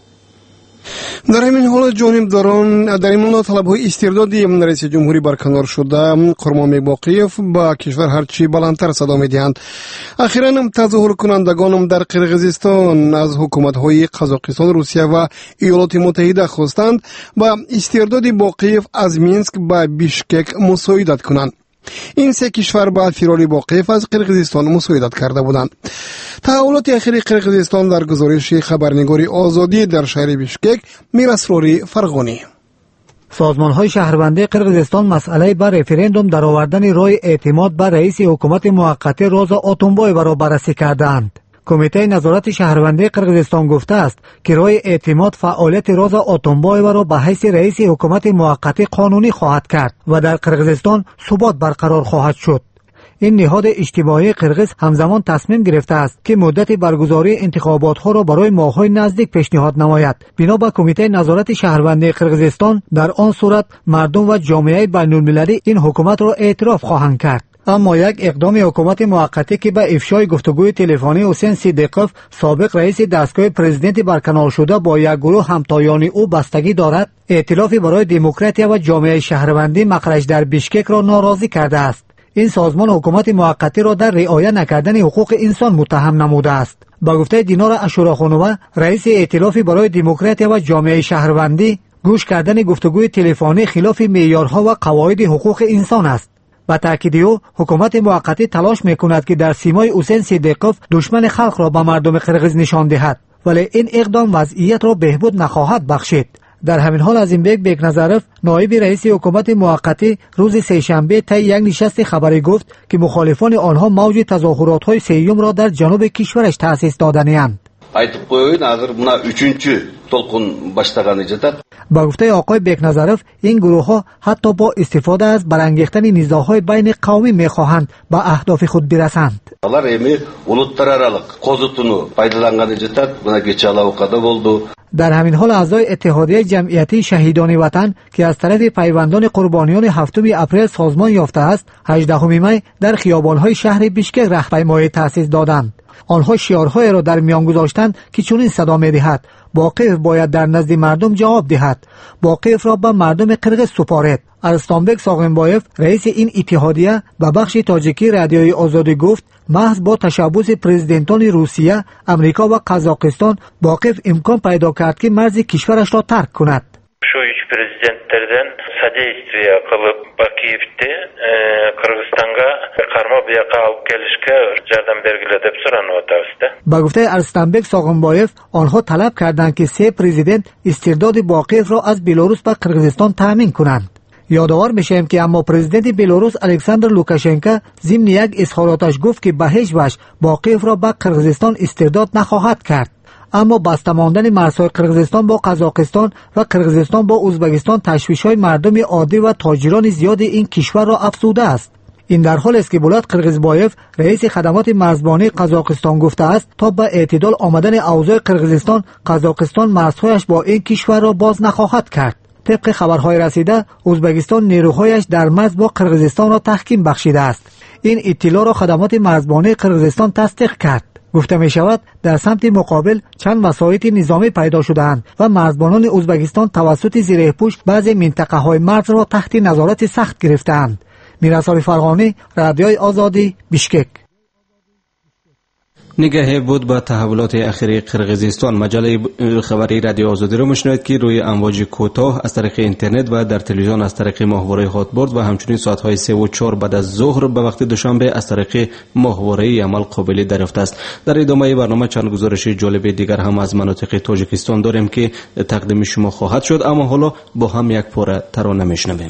S3: در همین حال جانبداران در این حال طلب‌های استردادی رئیس جمهوری برکنار شده قرمامی باقیف با کشور هرچی بلندتر صدا می‌دهند. اخیراً تظاهر کنندگان در قرقیزستان از حکومت‌های قزاقستان، روسیه و ایالات متحده خواستند با استرداد باقیف از مینسک به بیشکک مساعدت کنند. این سه کشور با فرار باقیف از قرقیزستان مساعدت کرده بودند. تحولات اخیر قرقیزستان در گزارش خبرنگاری آزادی در شهر بیشکک، میراسرور فرغانی.
S16: سازمان‌های شهروندی قرقیزستان مسئله بر رفراندوم در آوردن رای اعتماد بر رئیس حکومت موقت روزا آتونبایو را بررسی کردند. کمیته نظارت شهروندی قرقیزستان گفته است که رای اعتماد فعالیت روزا آتونبایو را به حیث رئیس حکومت موقت قانونی خواهد کرد و در قرقیزستان ثبات برقرار خواهد شد. این نهاد اجتماعی قرقیز همزمان تصمیم گرفته است که مدت برگزاری انتخابات ها را برای ماه‌های نزدیک پیشنهاد نماید. بنا به کمیته نظارت شهروندی قرقیزستان، در آن صورت مردم و جامعه بین‌المللی این حکومت را اعتراف خواهند کرد. اما یک اقدام حکومت موقتی که به افشای گفتگوی تلفنی حسین صدیقوف، سابق رئیس دستگاه پرزیدنت برکنار شده، با یک گروه همتایان او بستگی دارد، ائتلاف برای دموکراتیا و جامعه شهروندی مخرج در بیشکک را ناراضی کرده است. این سازمان حکومت موقتی را در رعایت نکردن حقوق انسان متهم نموده است. با گفته دینار اشوراخانووا، رئیس ائتلاف برای دموکراتیا و جامعه شهروندی، گوش کردن گفتگوی تلفنی خلاف معیارها و قواعد حقوق انسان است. با تاکید او، حکومت موقتی تلاش میکند که در سیمای حسین صدیقوف دشمن خلق را به مردم قرقیز نشان دهد، ولی این اقدام وضعیت را بهبود نخواهد بخشید. در همین حال عظیمبک بیگنظرف، نایب رئیس حکومت موقتی، روز سه‌شنبه طی یک نشست خبری گفت که مخالفان آنها موج تظاهرات‌های سیوم را در جنوب کشورش تأسیس داده‌اند.
S17: Aytib qo'yun, hozir buna uchinchi толқун баштаганы жатат.
S16: با گفته آقای بکنظرف این گروه ها حتی با استفاده از برانگیختن نزاع‌های بین قومی می‌خواهند به اهداف خود برسند.
S17: Алар эми улуттар аралык козутуну пайдаланганы жатат. Мына кече Алабукада болду.
S16: در همین حال اعضای اتحادیه جمعیتی شهیدان وطن که از طرف پیوندان قربانیان هفتم اپریل سازمان یافته است، هجدهم می در خیابان‌های شهر بیشکک راهپیمایی تأسیس دادند. آنها شعارهای را در میان گذاشتند که چنین صدا می‌دهد: باقیف باید در نزد مردم جواب دهد، باقیف را به مردم قرغیز سپارد. ارستانبک ساغنبایف رئیس این اتحادیه به بخش تاجیکی رادیوی آزادی گفت محض با تشبث پرزیدنتان روسیه، امریکا و قزاقستان باقیف امکان پیدا کرد که مرز کشورش را ترک کند.
S18: Şu üç prezidentlerden sadeyistviye kılıp Bakiyev'de Kırgızistan'a karma bir yaka alıp gelişke yardım belgileyip soran o tavsiyede.
S16: با گفته ارستانبک ساغنبایف آنها طلب کردند که سه پرزیدنت استرداد باقیف را از بلاروس به قرغیزستان تامین کنند. یادآور میشیم که اما پرزیدنت بلاروس الکساندر لوکاشنکو ضمن یک اظهاراتش گفت که به هیچ وجه باقیف را به قرغیزستان استرداد نخواهد کرد. اما بسته ماندن مرزهای قرغیزستان با قزاقستان و قرغیزستان با ازبکستان تشویش‌های مردم عادی و تاجران زیاد این کشور را افزوده است. این در حالی است که بولات قرغیزبایف رئیس خدمات مرزبانی قزاقستان گفته است تا به اعتدال آمدن اوضاع قرغیزستان، قزاقستان مرزهایش با این کشور را باز نخواهد کرد. طبق خبرهای رسیده، ازبکستان نیروهایش در مرز با قرغیزستان را تحکیم بخشیده است. این اطلاع را خدمات مرزبانی قرغیزستان تصدیق کرد. گفته می شود در سمت مقابل چند وسایط نظامی پیدا شده‌اند و مرزبانان ازبکستان توسط زره پوش بعضی منطقه های مرز را تحت نظارت سخت گرفته‌اند. میرسال فرغانی، رادیوی آزادی، بیشکک.
S2: نگاه بود به تحولات اخیر قرغیزستان. مجله خبری رادیو آزادی را میشنوید که روی امواج کوتاه از طریق اینترنت و در تلویزیون از طریق ماهواره هاتبرد و همچنین ساعت‌های سه و چهار بعد از ظهر به وقت دوشنبه از طریق ماهواره عمل قابل دریافت است. در ادامه برنامه چند گزارش جالب دیگر هم از مناطق تاجیکستان داریم که تقدیم شما خواهد شد، اما حالا با هم یک پاره ترانه میشنویم.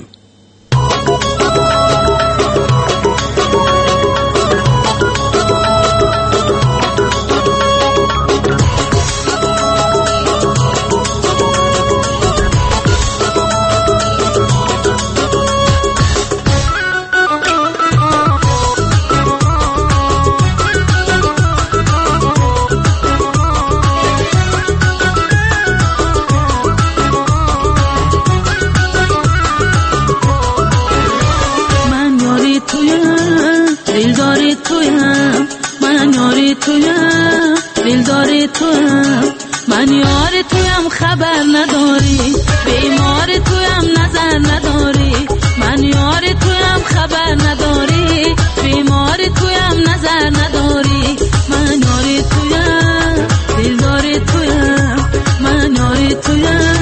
S19: من یار تویم خبر نداری، بیمار تویم نظر نداری. من یار تویم خبر نداری، بیمار تویم نظر نداری. من یار تویم دلدار تویم، من یار تویم.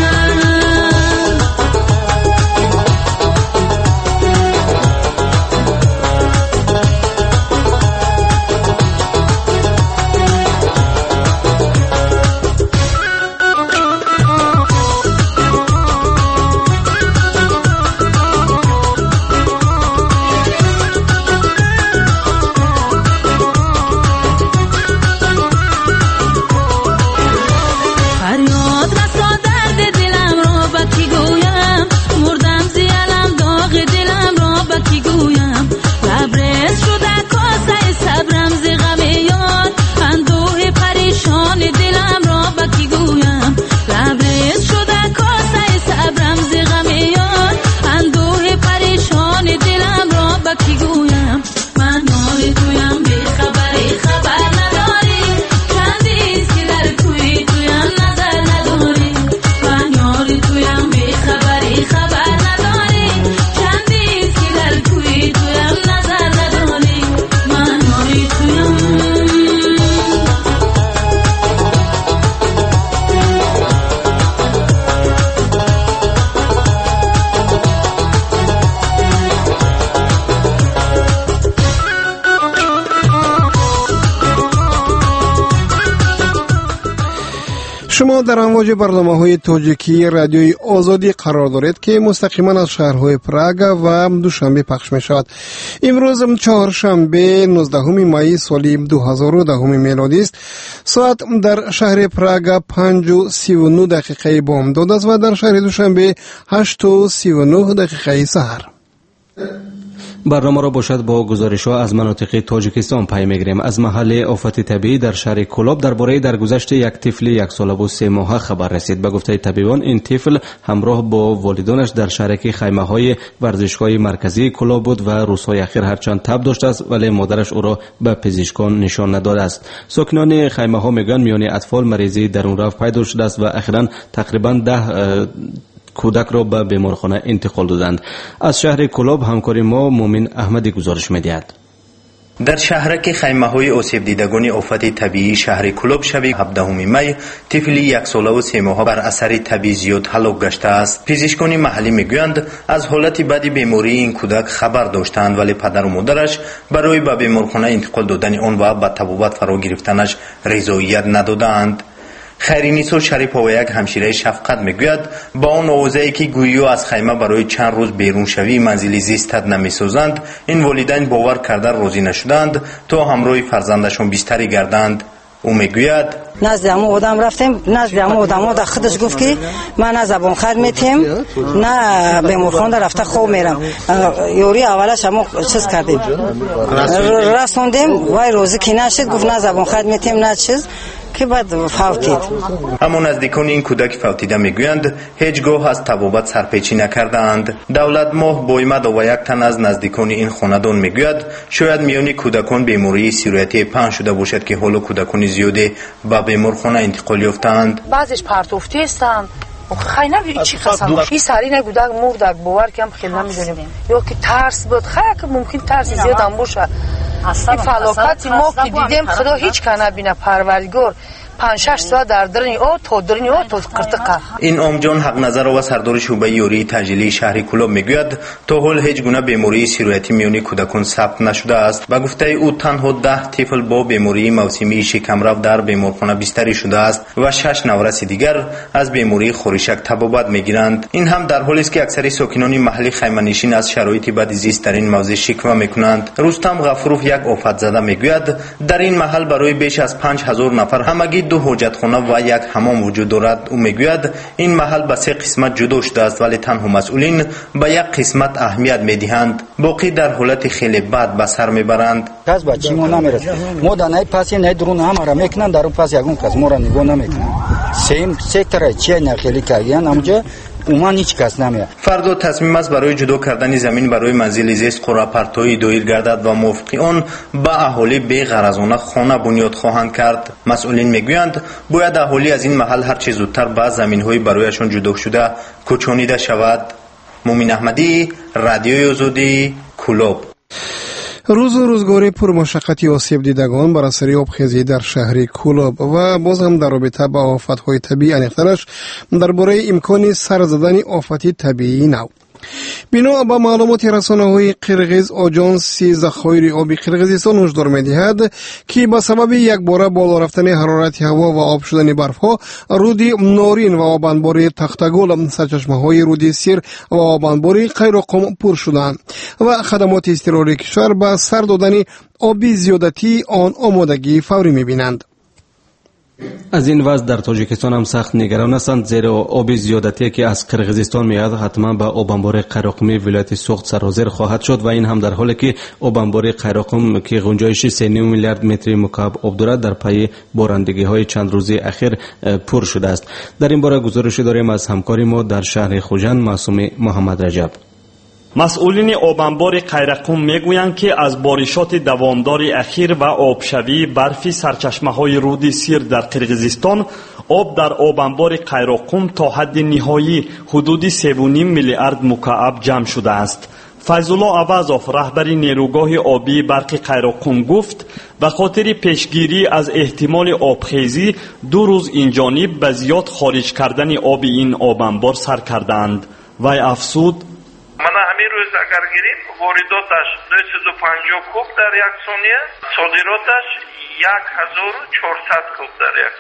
S3: شما در امواج برنامه‌های تاجیکی رادیوی آزادی قرار دارید که مستقیما از شهرهای پراگ و دوشنبه پخش می شود. امروز چهارشنبه نوزدهم می سال دو هزار و ده میلادی است. ساعت در شهر پراگ پنج و سی و نه دقیقه بامداد است و در شهر دوشنبه هشت و سی و نه دقیقه سحر.
S2: برنامه را باشد با گزارش ها از مناطق تاجیکستان پی میگیریم. از محل آفت طبیعی در شهر کولاب درباره درگذشت یک طفل یک ساله و سه ماهه خبر رسید. به گفته طبیبان این طفل همراه با والدانش در شرک خیمه های ورزشگاه مرکزی کولاب بود و روزهای اخیر هرچند تب داشته است ولی مادرش او را به پزشکان نشان نداده است. ساکنان خیمه ها میگن میان اطفال مریضی درون رفت پیدا شده است و اخیراً تقریبا ده کودک را به بیمارخانه انتقال دادند. از شهر کولاب همکار ما مومن احمدی گزارش می‌دهد.
S20: در شهرک خیمه های آسیب دیدگان آفت طبیعی شهر کولاب شب هفدهم می طفلی یک ساله و سه ماهه بر اثر تبی زیاد هلاک گشته است. پزشکان محلی میگویند از حالت بدی بیماری این کودک خبر داشتند ولی پدر و مادرش برای به بیمارخانه انتقال دادن آن و به طبابت فرا گرفتنش رضایت ندادند. خیرینیسا شریف‌ها یک همشیره شفقت میگوید با آن آوازه‌ای که گویی از خیمه برای چند روز بیرون شوی منزلی زیستت نمی‌سازند این والدین باور کرده راضی نشدند تا همراه فرزندشان بستری گردند. او میگوید
S21: نزد همون آدم رفتیم نزد همون آدم در خودش گفت که من از زبان خرد میتیم نه بیمارخانه رفته خوب میرم یوری اولش همون چیز کردیم رسوندیم وای روزی که نشد گفت نه زبان خرد میتیم نه چیز که بعد فوتید.
S20: اما نزدیکان این کودک فوتیده میگویند هیچگاه از طبابت سرپیچی نکردند. دولت ماه بایمد و یک تن از نزدیکان این خاندان میگوید شاید میان کودکان بیماری سیرویتی پهن شده باشد که حالا کودکان زیادی به بیمارخانه انتقال یافتند.
S22: بعضیش پرتوفتی هستند خیلی نمیدونی چی قسم این سری نگودک مردک باور کم خیلی نمیدونیم یا که ترس بود خیلی که ممکن ترس زیاد هم باشه. این فلاکت ما که دیدیم خدا هیچ کنه بینه پروردگار پنج شش ساعت در درنی او تو درنی او تو قرتقه.
S20: این آمجان حق نظر و سردار شعبه یوری تجلی شهر کولاب میگوید تا حال هیچ گونه بیماری سیرویتی میان کودکان ثبت نشده است و گفته او تنها ده طفل با بیماری موسمی شکمرو در بیمارخانه بستری شده است و شش نورس دیگر از بیماری خورشک طبابت میگیرند. این هم در حالی است که اکثر ساکنان محلی خیمه نشین از شرایط بد زیست در این موضع شکوه میکنند. رستم غفوروف یک آفت زده میگوید در این محل برای بیش از پنج هزار نفر همگی دو حاجتخانه و یک حمام وجود دارد. او میگوید این محل به سه قسمت جدا شده است ولی تنها مسئولین به یک قسمت اهمیت میدهند باقی در حالت خیلی بد به سر میبرند.
S23: کس بچی ما نمیرسه ما در نه پاسی نه درون همه را میکنن در اون پاس یگون کس ما را نگاه نمیکنن سیم سکتر چیه نخیلی کردن اونجا اومان هیچ کس نمیاد.
S20: فردا تصمیم است برای جدا کردن زمین برای منزل زیست قرعه پرتایی دایر گردد و موافق آن به اهالی بی غرضانه خانه بنیاد خواهند کرد. مسئولین میگویند باید اهالی از این محل هر چه زودتر به زمین‌های برایشان جدا شده کوچانیده شود. مومن احمدی، رادیوی آزادی، کولاب.
S3: روز و روزگاری پرمشقتی آسیب دیدگان بر اثر آبخیزی در شهر کولاب و باز هم در رابطه با آفت‌های طبیعی انیختنش درباره امکان سر زدن آفتی طبیعی نو. بنا به معلومات رسانه‌های قرغیز آژانس ذخایر آبی قرغیزستان هشدار می‌دهد که به سبب یک باره بالا رفتن حرارت هوا و آب شدن برف‌ها رود نارین و آبانبار تختگل سرچشمه‌های رود سیر و آبانبار قیراقم پر شدند و خدمات اضطراری کشور به سر دادن آبی زیادتی آن آمادگی فوری می‌بینند.
S2: از این وضع در تاجیکستان هم سخت نگران هستند زیرا آب زیادتی که از قرغیزستان میاد حتما به آبانبار قیراقمی ولایت سوخت سرازیر خواهد شد و این هم در حالی که آبانبار قیراقم که گنجایش سه و نیم میلیارد متر مکعب آب دارد در پی بارندگی های چند روزه اخیر پر شده است. در این باره گزارش داریم از همکاری ما در شهر خوجند معصوم محمد رجب.
S24: مسئولین آبانبار قیراقم میگویند که از بارشات دوامدار اخیر و آبشوی برفی سرچشمه‌های رود سیر در قرغیزستان آب در آبانبار قیراقم تا حد نهایی حدود سه و نیم میلیارد مکعب جمع شده است. فیض‌الله عوض‌آف رهبر نیروگاه آبی برق قیراقم گفت به خاطر پیشگیری از احتمال آبخیزی دو روز اینجانب به زیاد خارج کردن آب این آبانبار سر کردند. وی افزود
S18: مانا همین روز اگر گیریم وارداتش دویست و پنجاه کوب در یک ثانیه صادراتش یک هزار و چهارصد کوب در یک ثانیه.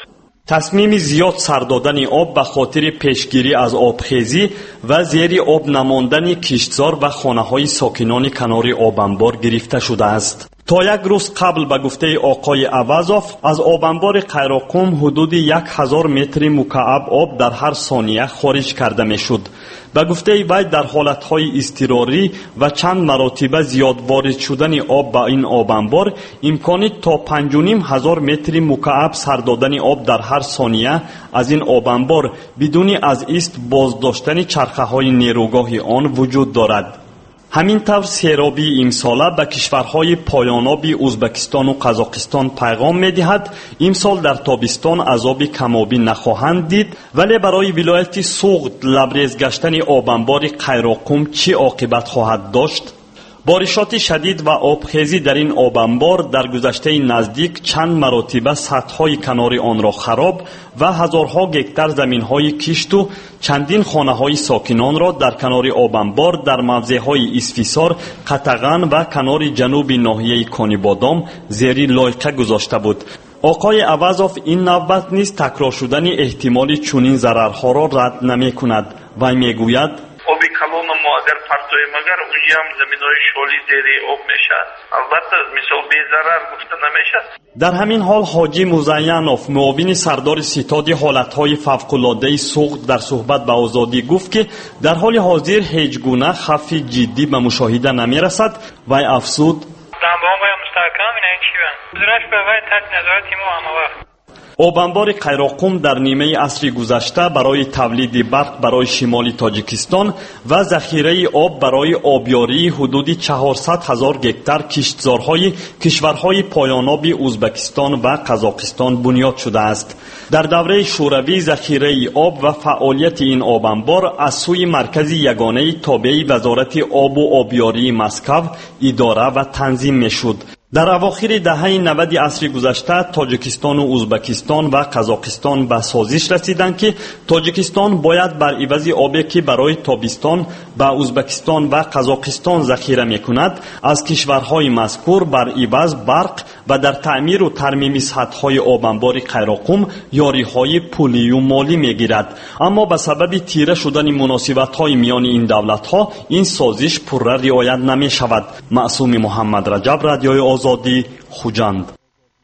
S24: تصمیم زیاد سر دادن آب به خاطر پیشگیری از آبخیزی و زیر آب نماندن کشتزار و خانه‌های ساکنان کنار آبانبار گرفته شده است. تا یک روز قبل به گفته آقای عوضوف از آبانبار قیراقم حدود یک هزار متر مکعب آب در هر ثانیه خارج کرده میشد. به گفته وی در حالتهای اضطراری و چند مراتبه زیاد وارد شدن آب به این آبانبار امکانی تا پنج و نیم هزار متر مکعب سر دادن آب در هر ثانیه از این آبانبار بدون از ایست بازداشتن چرخه های نیروگاه آن وجود دارد. همین طور سیرابی امساله به کشورهای پایانابی ازبکستان و قزاقستان پیغام می‌دهد امسال در تابستان عذاب کمابی نخواهند دید، ولی برای ولایت سوغد لبریز گشتن آبانبار قیراقم چه عاقبت خواهد داشت؟ بارشات شدید و آبخیزی در این آبانبار در گذشته نزدیک چند مراتبه سطح‌های کنار آن را خراب و هزارها گکتر زمین‌های کشت و چندین خانه‌های ساکنان را در کنار آبانبار در موضع‌های اسفیسار، قطغن و کنار جنوب ناحیه کانیبادام زیر لایقه گذاشته بود. آقای عوضوف این نوبت نیز تکرار شدن احتمال چنین ضررها را رد نمی‌کند و می‌گوید
S18: آبی کلون ما اگر پرتوی مگر اونجا هم زمین‌های شالی زیر آب میشد. البته مثال بی ضرر گفته نمیشد.
S24: در همین حال حاجی مزینوف معاون سردار ستاد حالتهای فوق‌العاده سوغد در صحبت به آزادی گفت که در حال حاضر هیچ گونه خطر جدی به مشاهده نمی‌رسد و افزود
S5: دنبال باید مستحکم این چی بند زیرش به وقت تحت نظارت ما همه وقت
S24: آبانبار قیراقم در نیمه عصر گذشته برای تولید برق برای شمال تاجیکستان و ذخیره آب برای آبیاری حدود چهارصد هزار گکتر کشتزارهای کشورهای پایانابی ازبکستان و قزاقستان بنیاد شده است. در دوره شوروی ذخیره آب و فعالیت این آبانبار از سوی مرکز یگانه تابع وزارت آب و آبیاری مسکو اداره و تنظیم میشد. در اواخر دهه نود عصر گذشته تاجیکستان و ازبکستان و قزاقستان به سازش رسیدند که تاجیکستان باید بر عوض آبی که برای تابستان به ازبکستان و قزاقستان ذخیره میکند از کشورهای مذکور بر عوض برق و در تعمیر و ترمیم سدهای آبانبار قیراقم یاریهای پولی و مالی میگیرد، اما به سبب تیره شدن مناسبت‌های میان این دولت‌ها این سازش پرره رعایت نمی‌شود. معصوم محمد رجب، رادیوی آزادی، خوجند.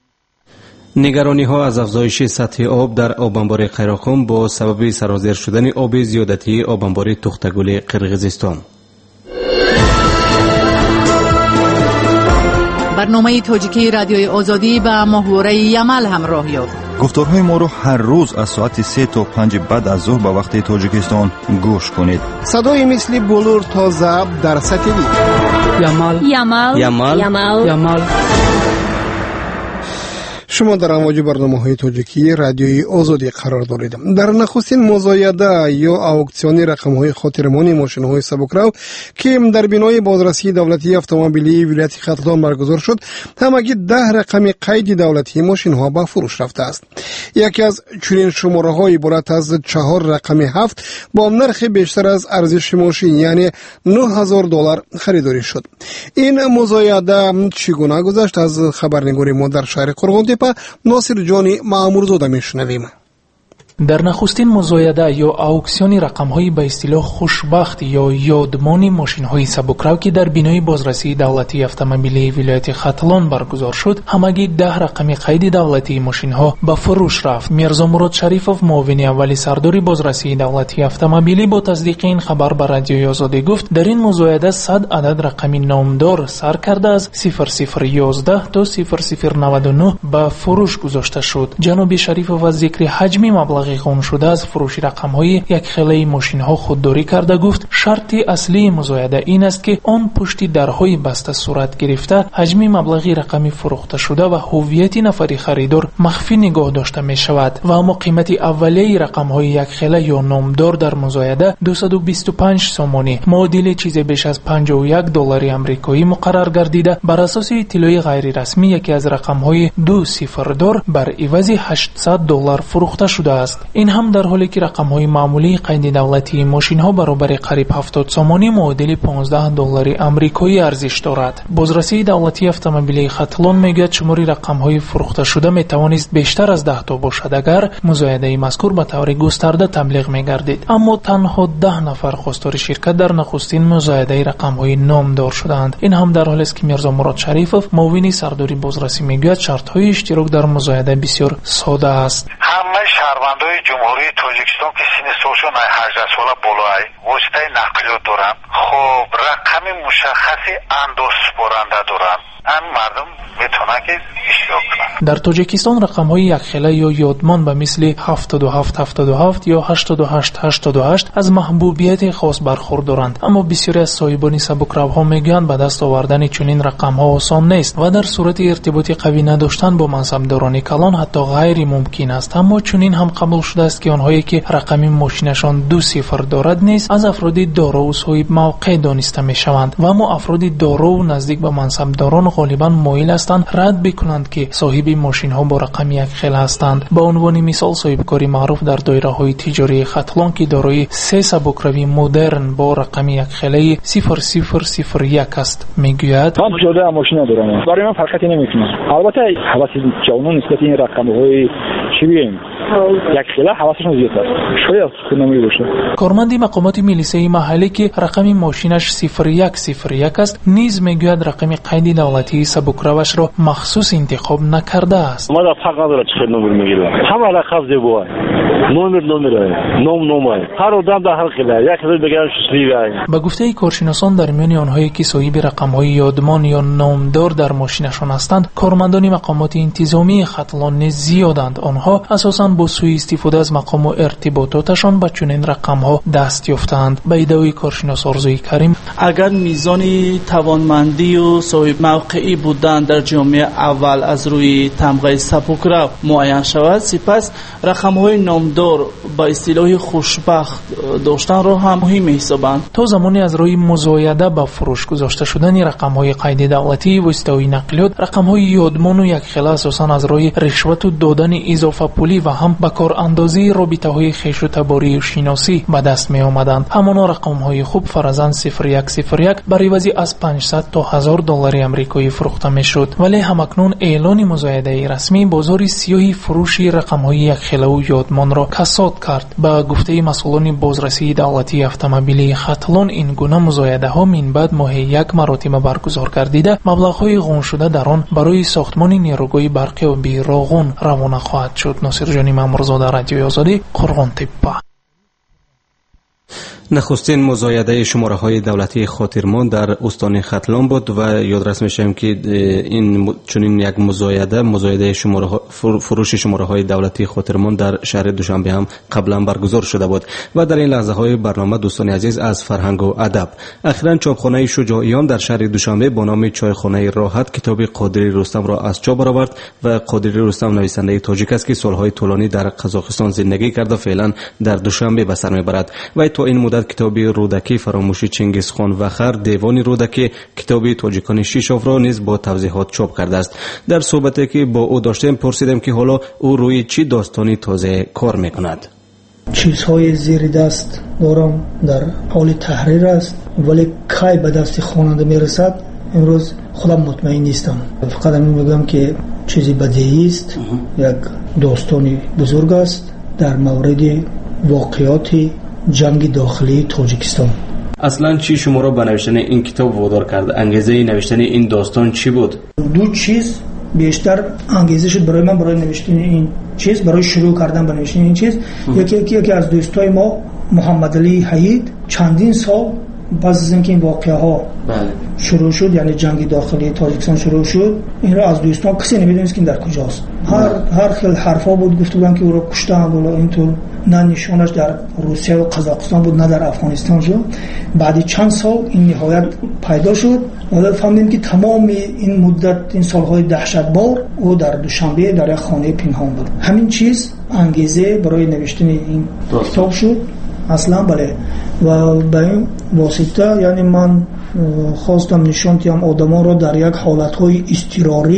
S2: نگرانی ها از افزایش سطح آب در آبانبار قیراقم با سبب سرازیر شدن آب زیادتی آبانبار تختگل قرقیزستان.
S1: برنامه تاجیکی رادیوی آزادی به محور یمل همراه یافت.
S14: گفتارهای ما رو هر روز از ساعت سه تا پنج بعد از ظهر به وقت تاجیکستان گوش کنید.
S3: صدای مثل بلور تا ضبط در سطحی
S9: یمل
S10: یمل
S2: یمل
S10: یمل
S9: یمل
S3: شما در امواج برنامه‌های تاجیکی رادیوی آزادی قرار دارید. در نخستین مزایده یا اکسیون رقم‌های خاطرمانی ماشین‌های سبکرو که در بنای بازرسی دولتی اتومبیلی ولایت ختلان برگزار شد، همگی ده رقم قید دولتی ماشین‌ها به فروش رفته است. یکی از چنین شماره‌های عبارت از چهار رقم هفت با نرخ بیشتر از ارزش ماشین یعنی نه هزار دلار خریداری شد. این مزایده چگونه گذشت؟ از خبرنگار ما در شهر قرغنتپه ناصر جانی مامورزاده میشنویم.
S6: در نخستین مزایده یا اکسیون رقم‌های به اصطلاح خوشبخت یا یادمانی ماشین‌های سبکرو که در بینای بازرسی دولتی اتومبیلی ولایت ختلان برگزار شد، همگی ده رقم قید دولتی ماشین‌ها به فروش رفت. میرزا مراد شریفов معاون اول سردار بازرسی دولتی اتومبیلی با تصدیق این خبر به رادیوی آزادی گفت در این مزایده صد عدد رقم نامدار سر کرده از صفر صفر یازده تا صفر صفر نود و نه به فروش گذاشته شد. جناب شریفov از ذکر حجم مبلغ قانون شده از فروش رقم‌های یک خیله ماشین‌ها خودداری کرده گفت شرط اصلی مزایده این است که آن پشت درهای بسته صورت گرفته حجم مبلغی رقمی فروخته شده و هویت نفری خریدار مخفی نگاه داشته می شود و اما قیمت اولیه رقم‌های یک خیله یا نامدار در مزایده دویست و بیست و پنج سومانی معادل چیزی بیش از پنجاه و یک دلار آمریکایی مقرر گردیده بر اساس اطلاع غیر رسمی یکی از رقم‌های دو صفر دار بر عوض هشتصد دلار فروخته شده است. است. این هم در حالی که رقم‌های معمولی قید دولتی ماشین‌ها برابر قریب هفتاد سامانی معادل پانزده دلار آمریکایی ارزش دارد. بازرسی دولتی اتومبیل ختلون میگوید شماری رقم‌های فروخته شده میتوانست بیشتر از ده تا باشد اگر مزایده مذکور به طور گسترده تبلیغ می‌گردید. اما تنها ده نفر خواستار شرکت در نخستین مزایده رقم‌های نامدار شدند. این هم در حالی است که میرزا مراد شریفов معاون سرداری بازرسی میگوید شرط‌های اشتراک در مزایده بسیار ساده است.
S4: همه شهروندان جمهوری تاجیکستان که سن سالشون هجده ساله بالای واسطه نقلیات دارن، خب رقم مشخصی انداز سپارنده دارن، هم مردم میتونن که اشتراک کنن.
S6: در تاجیکستان رقم‌های یکخیله یا یادمان به مثل هفتاد و هفت هفتاد و هفت یا هشتاد و هشت هشتاد و هشت از محبوبیت خاص برخوردارند، اما بسیاری از صاحبان سبکروها میگویند به دست آوردن چنین رقم‌ها آسان نیست و در صورت ارتباطی قوی نداشتن با منصبداران کلان حتی غیر ممکن است. اما چنین هم قبول شده است که آنهایی که رقم ماشینشان دو صفر دارد نیز از افراد دارا و صاحب موقع دانسته میشوند و اما افراد دارا و نزدیک به منصبداران غالبا مایل هستند رد بکنند که صاحب ماشین ها با رقم یک خیل هستند. به عنوان مثال صاحبکاری معروف در دایره های تجاری ختلان که دارای سه سبکروی مدرن با رقم یک خیله صفر صفر صفر یک است میگوید
S7: من جدا ماشین ندارم، برای من فرقی نمیکنه. البته حواس جوانان نسبت این رقم های چی بگیم یک خیله حواسشون زیاد است، شاید کنمی باشه.
S6: کارمند مقامات میلیسه محلی که رقم ماشینش صفر یک صفر یک است نیز میگوید رقم قید دولتی سبکروش را مخصوص انتخاب نکرده است.
S8: ما فرق نداره چه نمبر میگیرم، همه رقم زیبا نمبر نمبر نام نمبر هر آدم در هر خیله یک خیله بگیرش سلیگه.
S6: به گفته کارشناسان در میان آنهایی که صاحب رقم‌های یادمان یا نامدار در ماشینشان هستند کارمندان مقامات انتظامی ختلان زیادند. آنها اساساً با سوء استفاده از مقام و ارتباطاتشان به چنین رقم‌ها دست یافتند. به ادعای کارشناس آرزوی کریم
S11: اگر میزان توانمندی و صاحب موقعی بودن در جامعه اول از روی تمغه سبکرو معین شود سپس رقم‌های نامدار با اصطلاح خوشبخت داشتن را هم مهم حسابند.
S6: تا زمانی از روی مزایده به فروش گذاشته شدن رقم‌های قید دولتی واسطه نقلیات رقم‌های یادمان و یک خیله اساساً از روی رشوت و دادن اضافه پولی و هم به کار اندازی رابطه‌های خویش و تباری و شناسی به دست می آمدند. همانا رقم‌های خوب فرضاً صفر یک صفر یک برای عوضی از پانصد تا هزار دلار آمریکایی فروخته میشد، ولی همکنون اعلان مزایده رسمی بازار سیاه فروش رقم‌های یک خیله و یادمان را کساد کرد. با گفته مسئولان بازرسی دولتی اتومبیل ختلان این گونه مزایده ها من بعد ماه یک مرتبه برگزار گردیده مبلغ‌های غون شده در آن برای ساختمان نیروگاه برقی و بیراغون روانه خواهد شد. ناصر جانی مامورزاده، رادیوی آزادی، قرغان تپه.
S2: نخستین مزایده شماره های دولتی خاطرمان در استان ختلان بود و یادرس میشیم که این چنین یک مزایده مزایده شماره فروش شماره های دولتی خاطرمان در شهر دوشنبه هم قبلا برگزار شده بود و در این لحظه های برنامه دوستان عزیز از فرهنگ و ادب اخیراً چاپخانه شجاعیان در شهر دوشنبه با نام چایخانه راحت کتاب قادری رستم را از چاپ برآورد و قادری رستم نویسنده تاجیک است که سالهای طولانی در قزاقستان زندگی کرده فعلا در دوشنبه به سر میبرد و تا این مدت کتاب رودکی فراموشی چنگیزخان و خر دیوان رودکی کتاب تاجیکان شیشاف را نیز با توضیحات چاپ کرده است. در صحبتی که با او داشتیم پرسیدم که حالا او روی چی داستانی تازه کار میکند.
S25: چیزهای زیر دست دارم در حال تحریر است ولی کی به دست خواننده میرسد امروز خودم مطمئن نیستم. فقط همین میگم که چیزی بدیهی است، یک داستانی بزرگ است در مورد واقعات جنگ داخلی تاجیکستان.
S2: اصلا چی شما را به نوشتن این کتاب وادار کرد؟ انگیزه نوشتن این داستان چی بود؟
S25: دو چیز بیشتر انگیزه شد برای من برای نوشتن این چیز، برای شروع کردن به نوشتن این چیز. یکی یکی یکی از دوستای ما محمد علی حید چندین سال بعد از اینکه این واقعه ها بله. شروع شد، یعنی جنگ داخلی تاجیکستان شروع شد، این را از دوستان کسی نمیدونست که در کجاست. هر هر خیلی حرفا بود، گفته بودن که او را کشتن ولی اینطور، نه نشانش در روسیه و قزاقستان بود نه در افغانستان شد. بعد چند سال این نهایت پیدا شد و فهمیدیم که تمام این مدت این سالهای دهشتبار او در دوشنبه در یک خانه پنهان بود. همین چیز انگیزه برای نوشتن این کتاب شد اصلا. بله و به این واسطه یعنی من خواستم نشان دهم آدمان را در یک حالتهای اضطراری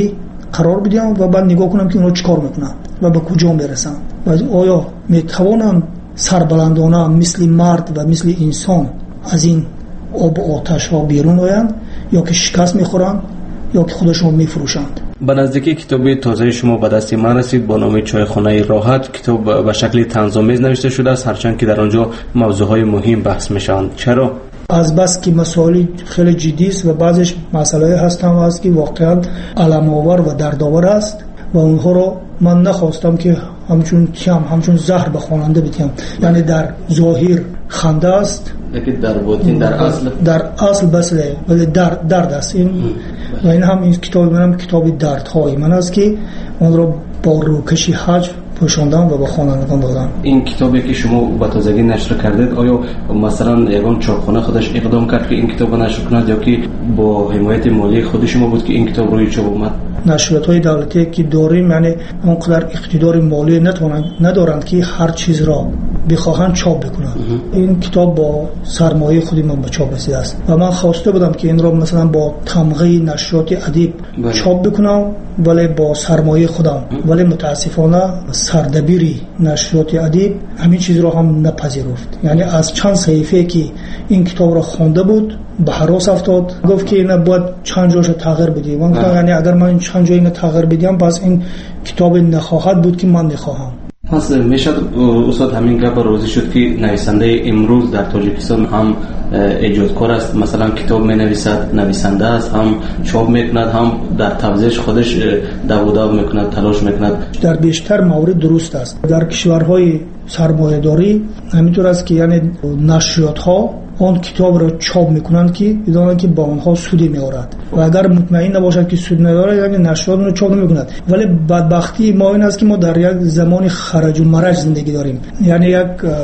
S25: قرار بدیم و بعد نگاه کنم که اونا چیکار میکنن و به کجا میرسن و آیا میتوانن سربلندانه مثل مرد و مثل انسان از این آب و آتش ها بیرون آیند یا که شکست میخورن یا که خودشون میفروشند.
S2: به نزدیکی کتاب تازه شما به دست من رسید با نام چایخانه راحت. کتاب به شکل طنزآمیز نوشته شده است، هرچند که در آنجا موضوعهای مهم بحث میشوند. چرا؟
S25: از بس که مسائل خیلی جدی است و بعضش مسائل هست هم است که واقعا علم آور و دردآور است و اونها رو من نخواستم که همچون تیم همچون زهر به خواننده بدیم. یعنی در ظاهر خنده است
S2: لیکن در باطن در اصل
S25: در اصل بسله ولی درد درد است. این و این هم این کتاب منم کتاب دردهای من است که اون رو با روکشی حج پوشاندم و به خوانندگان دادم.
S2: این کتابی که شما به تازگی نشر کردید آیا مثلا یگان چاپخانه خودش اقدام کرد که این کتاب نشر کند یا که با حمایت مالی خود شما بود که این کتاب روی چاپ اومد؟
S25: نشریات های دولتی که داریم یعنی اونقدر اقتدار مالی نتوانند ندارند که هر چیز را بخواهند چاپ بکنند. این کتاب با سرمایه خودی من به چاپ رسیده است و من خواسته بودم که این را مثلا با تمغه نشریات ادب چاپ بکنم ولی با سرمایه خودم، ولی متاسفانه سردبیری نشریات ادب همین چیز را هم نپذیرفت. یعنی از چند صحیفه که این کتاب را خوانده بود به هراس افتاد، گفت که اینا باید چند جاش تغییر بدی. من گفتم یعنی اگر من چند جایی اینو تغییر بدیم پس این کتاب نخواهد بود که من میخواهم.
S2: پس میشد استاد همین گپ روزی شد که نویسنده امروز در تاجیکستان هم ایجادکار است، مثلا کتاب می نویسد، نویسنده است، هم چاپ میکند، هم در توضیحش خودش داودا میکند، تلاش میکند.
S25: در بیشتر مورد درست است. در کشورهای سرمایه‌داری همینطور است که یعنی نشریات ها آن کتاب را چاپ میکنند که بدانند که با آنها سودی میآورد و اگر مطمئن نباشد که سود میآورد یعنی نشریات را چاپ نمیکنند. ولی بدبختی ما این است که ما در یک زمان خرج و مرج زندگی داریم. یعنی یک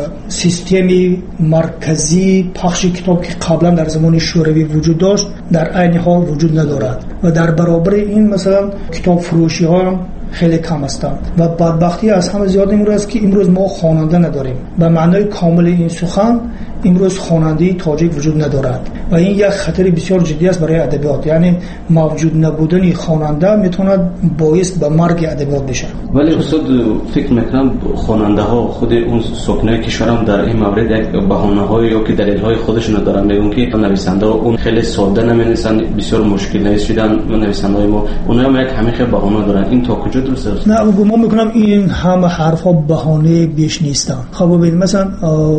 S25: سیستمی مرکزی پخش کتاب که قبلا در زمان شوروی وجود داشت در عین حال وجود ندارد و در برابر این مثلا کتاب فروشی ها خیلی کم هستند و بدبختی از همه زیاد این است که امروز ما خواننده نداریم. به معنای کامل این سخن امروز خواننده تاجیک وجود ندارد و این یک خطر بسیار جدی است برای ادبیات. یعنی موجود نبودن خواننده میتواند باعث به مرگ ادبیات بشه.
S2: ولی استاد فکر میکنم خواننده ها خود اون سکنه کشور هم در این مورد یک بهانه های یا که دلیل های خودشون دارن. میگن که نویسنده ها اون خیلی ساده نمی‌نویسن، بسیار مشکل نوشیدن و نویسنده های ما اونها هم یک همیشه بهانه دارن. این تا کجا درسته است؟
S25: نه گمان میکنم این همه حرفا بهانه بیش نیستن. خب ببین مثلا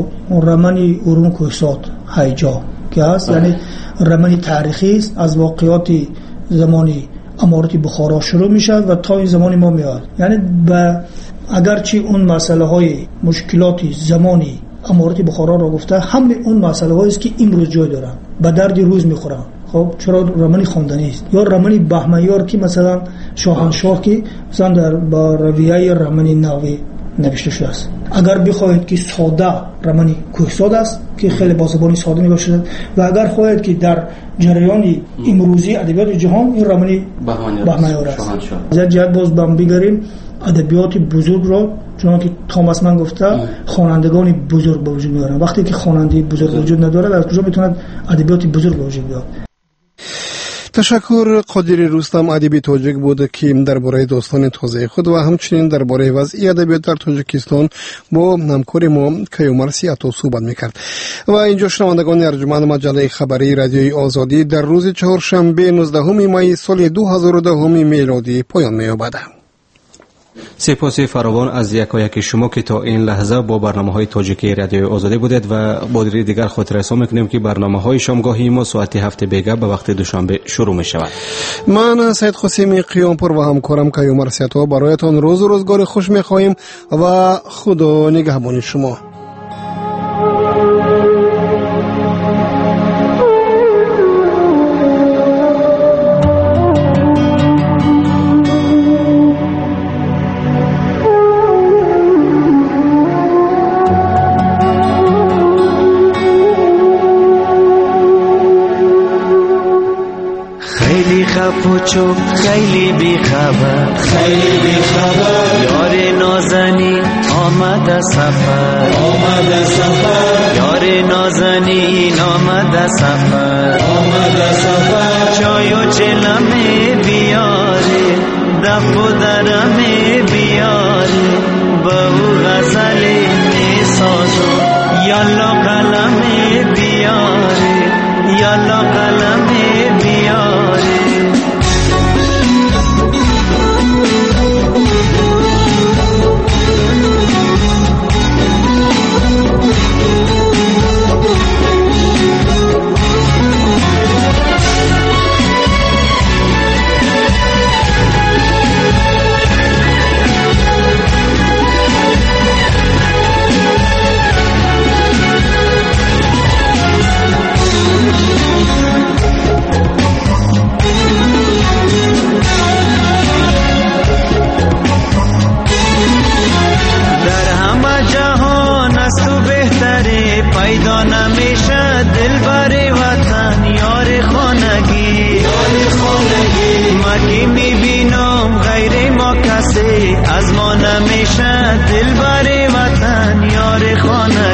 S25: رمانی اورون کوهساد هیجا که هست یعنی رمانی تاریخی است، از واقعات زمانی امارت بخارا شروع میشد و تا این زمانی ما میاد. یعنی به اگرچه اون مسئله های مشکلاتی زمانی امارت بخارا را گفته، همه اون مسئله هایی است که امروز جای دارن به درد روز میخورن. خب چرا رمانی خواندنی است یا رمانی بهمنیار که مثلا شاهنشاه که مثلا در با رویه رمانی نوی نوشته شده است. اگر بخواهید که ساده رمانی کوهساد است که خیلی با زبانی ساده میباشد و اگر خواهید که در جریان امروزی ادبیات جهان این رمانی بهمنیار است. از جهت باز بم بگیریم ادبیات بزرگ را چون که تاماس من گفته خوانندگان بزرگ به وجود میارن. وقتی که خواننده بزرگ وجود نداره از کجا میتوند ادبیات بزرگ به وجود بیاد؟
S3: تشکر. قادری رستم ادیب تاجیک بود که درباره داستان تازه خود و همچنین درباره وضعیت ادبیات در تاجیکستان با همکار ما کیومرث سیاتو صحبت میکرد. و اینجا شنوندگان ارجمند مجله خبری رادیوی آزادی در روز چهارشنبه نوزدهم می ماه دو هزار و ده میلادی پایان می‌یابد.
S2: سپاس فراوان از یکایک شما که تا این لحظه با برنامه‌های تاجیکی رادیو آزادی بودید و با دیگر خاطر رسانی می‌کنیم که برنامه‌های شامگاهی ما ساعت هفت بیگا به وقت دوشنبه شروع می‌شود.
S3: من سید قاسمی قیامپور و همکارم کیومرث سیاتو برایتان روز و روزگار خوش می‌خواهیم و خدا نگهبان شما.
S12: پوچو خیلی بی خبر خیلی بی خبر یار نازنین آمد سفر آمد سفر یار نازنین آمد سفر آمد سفر چای و چلمه بیاره که میبینم غیر ما کسی از ما نمیشه دل بر وطن یار خانه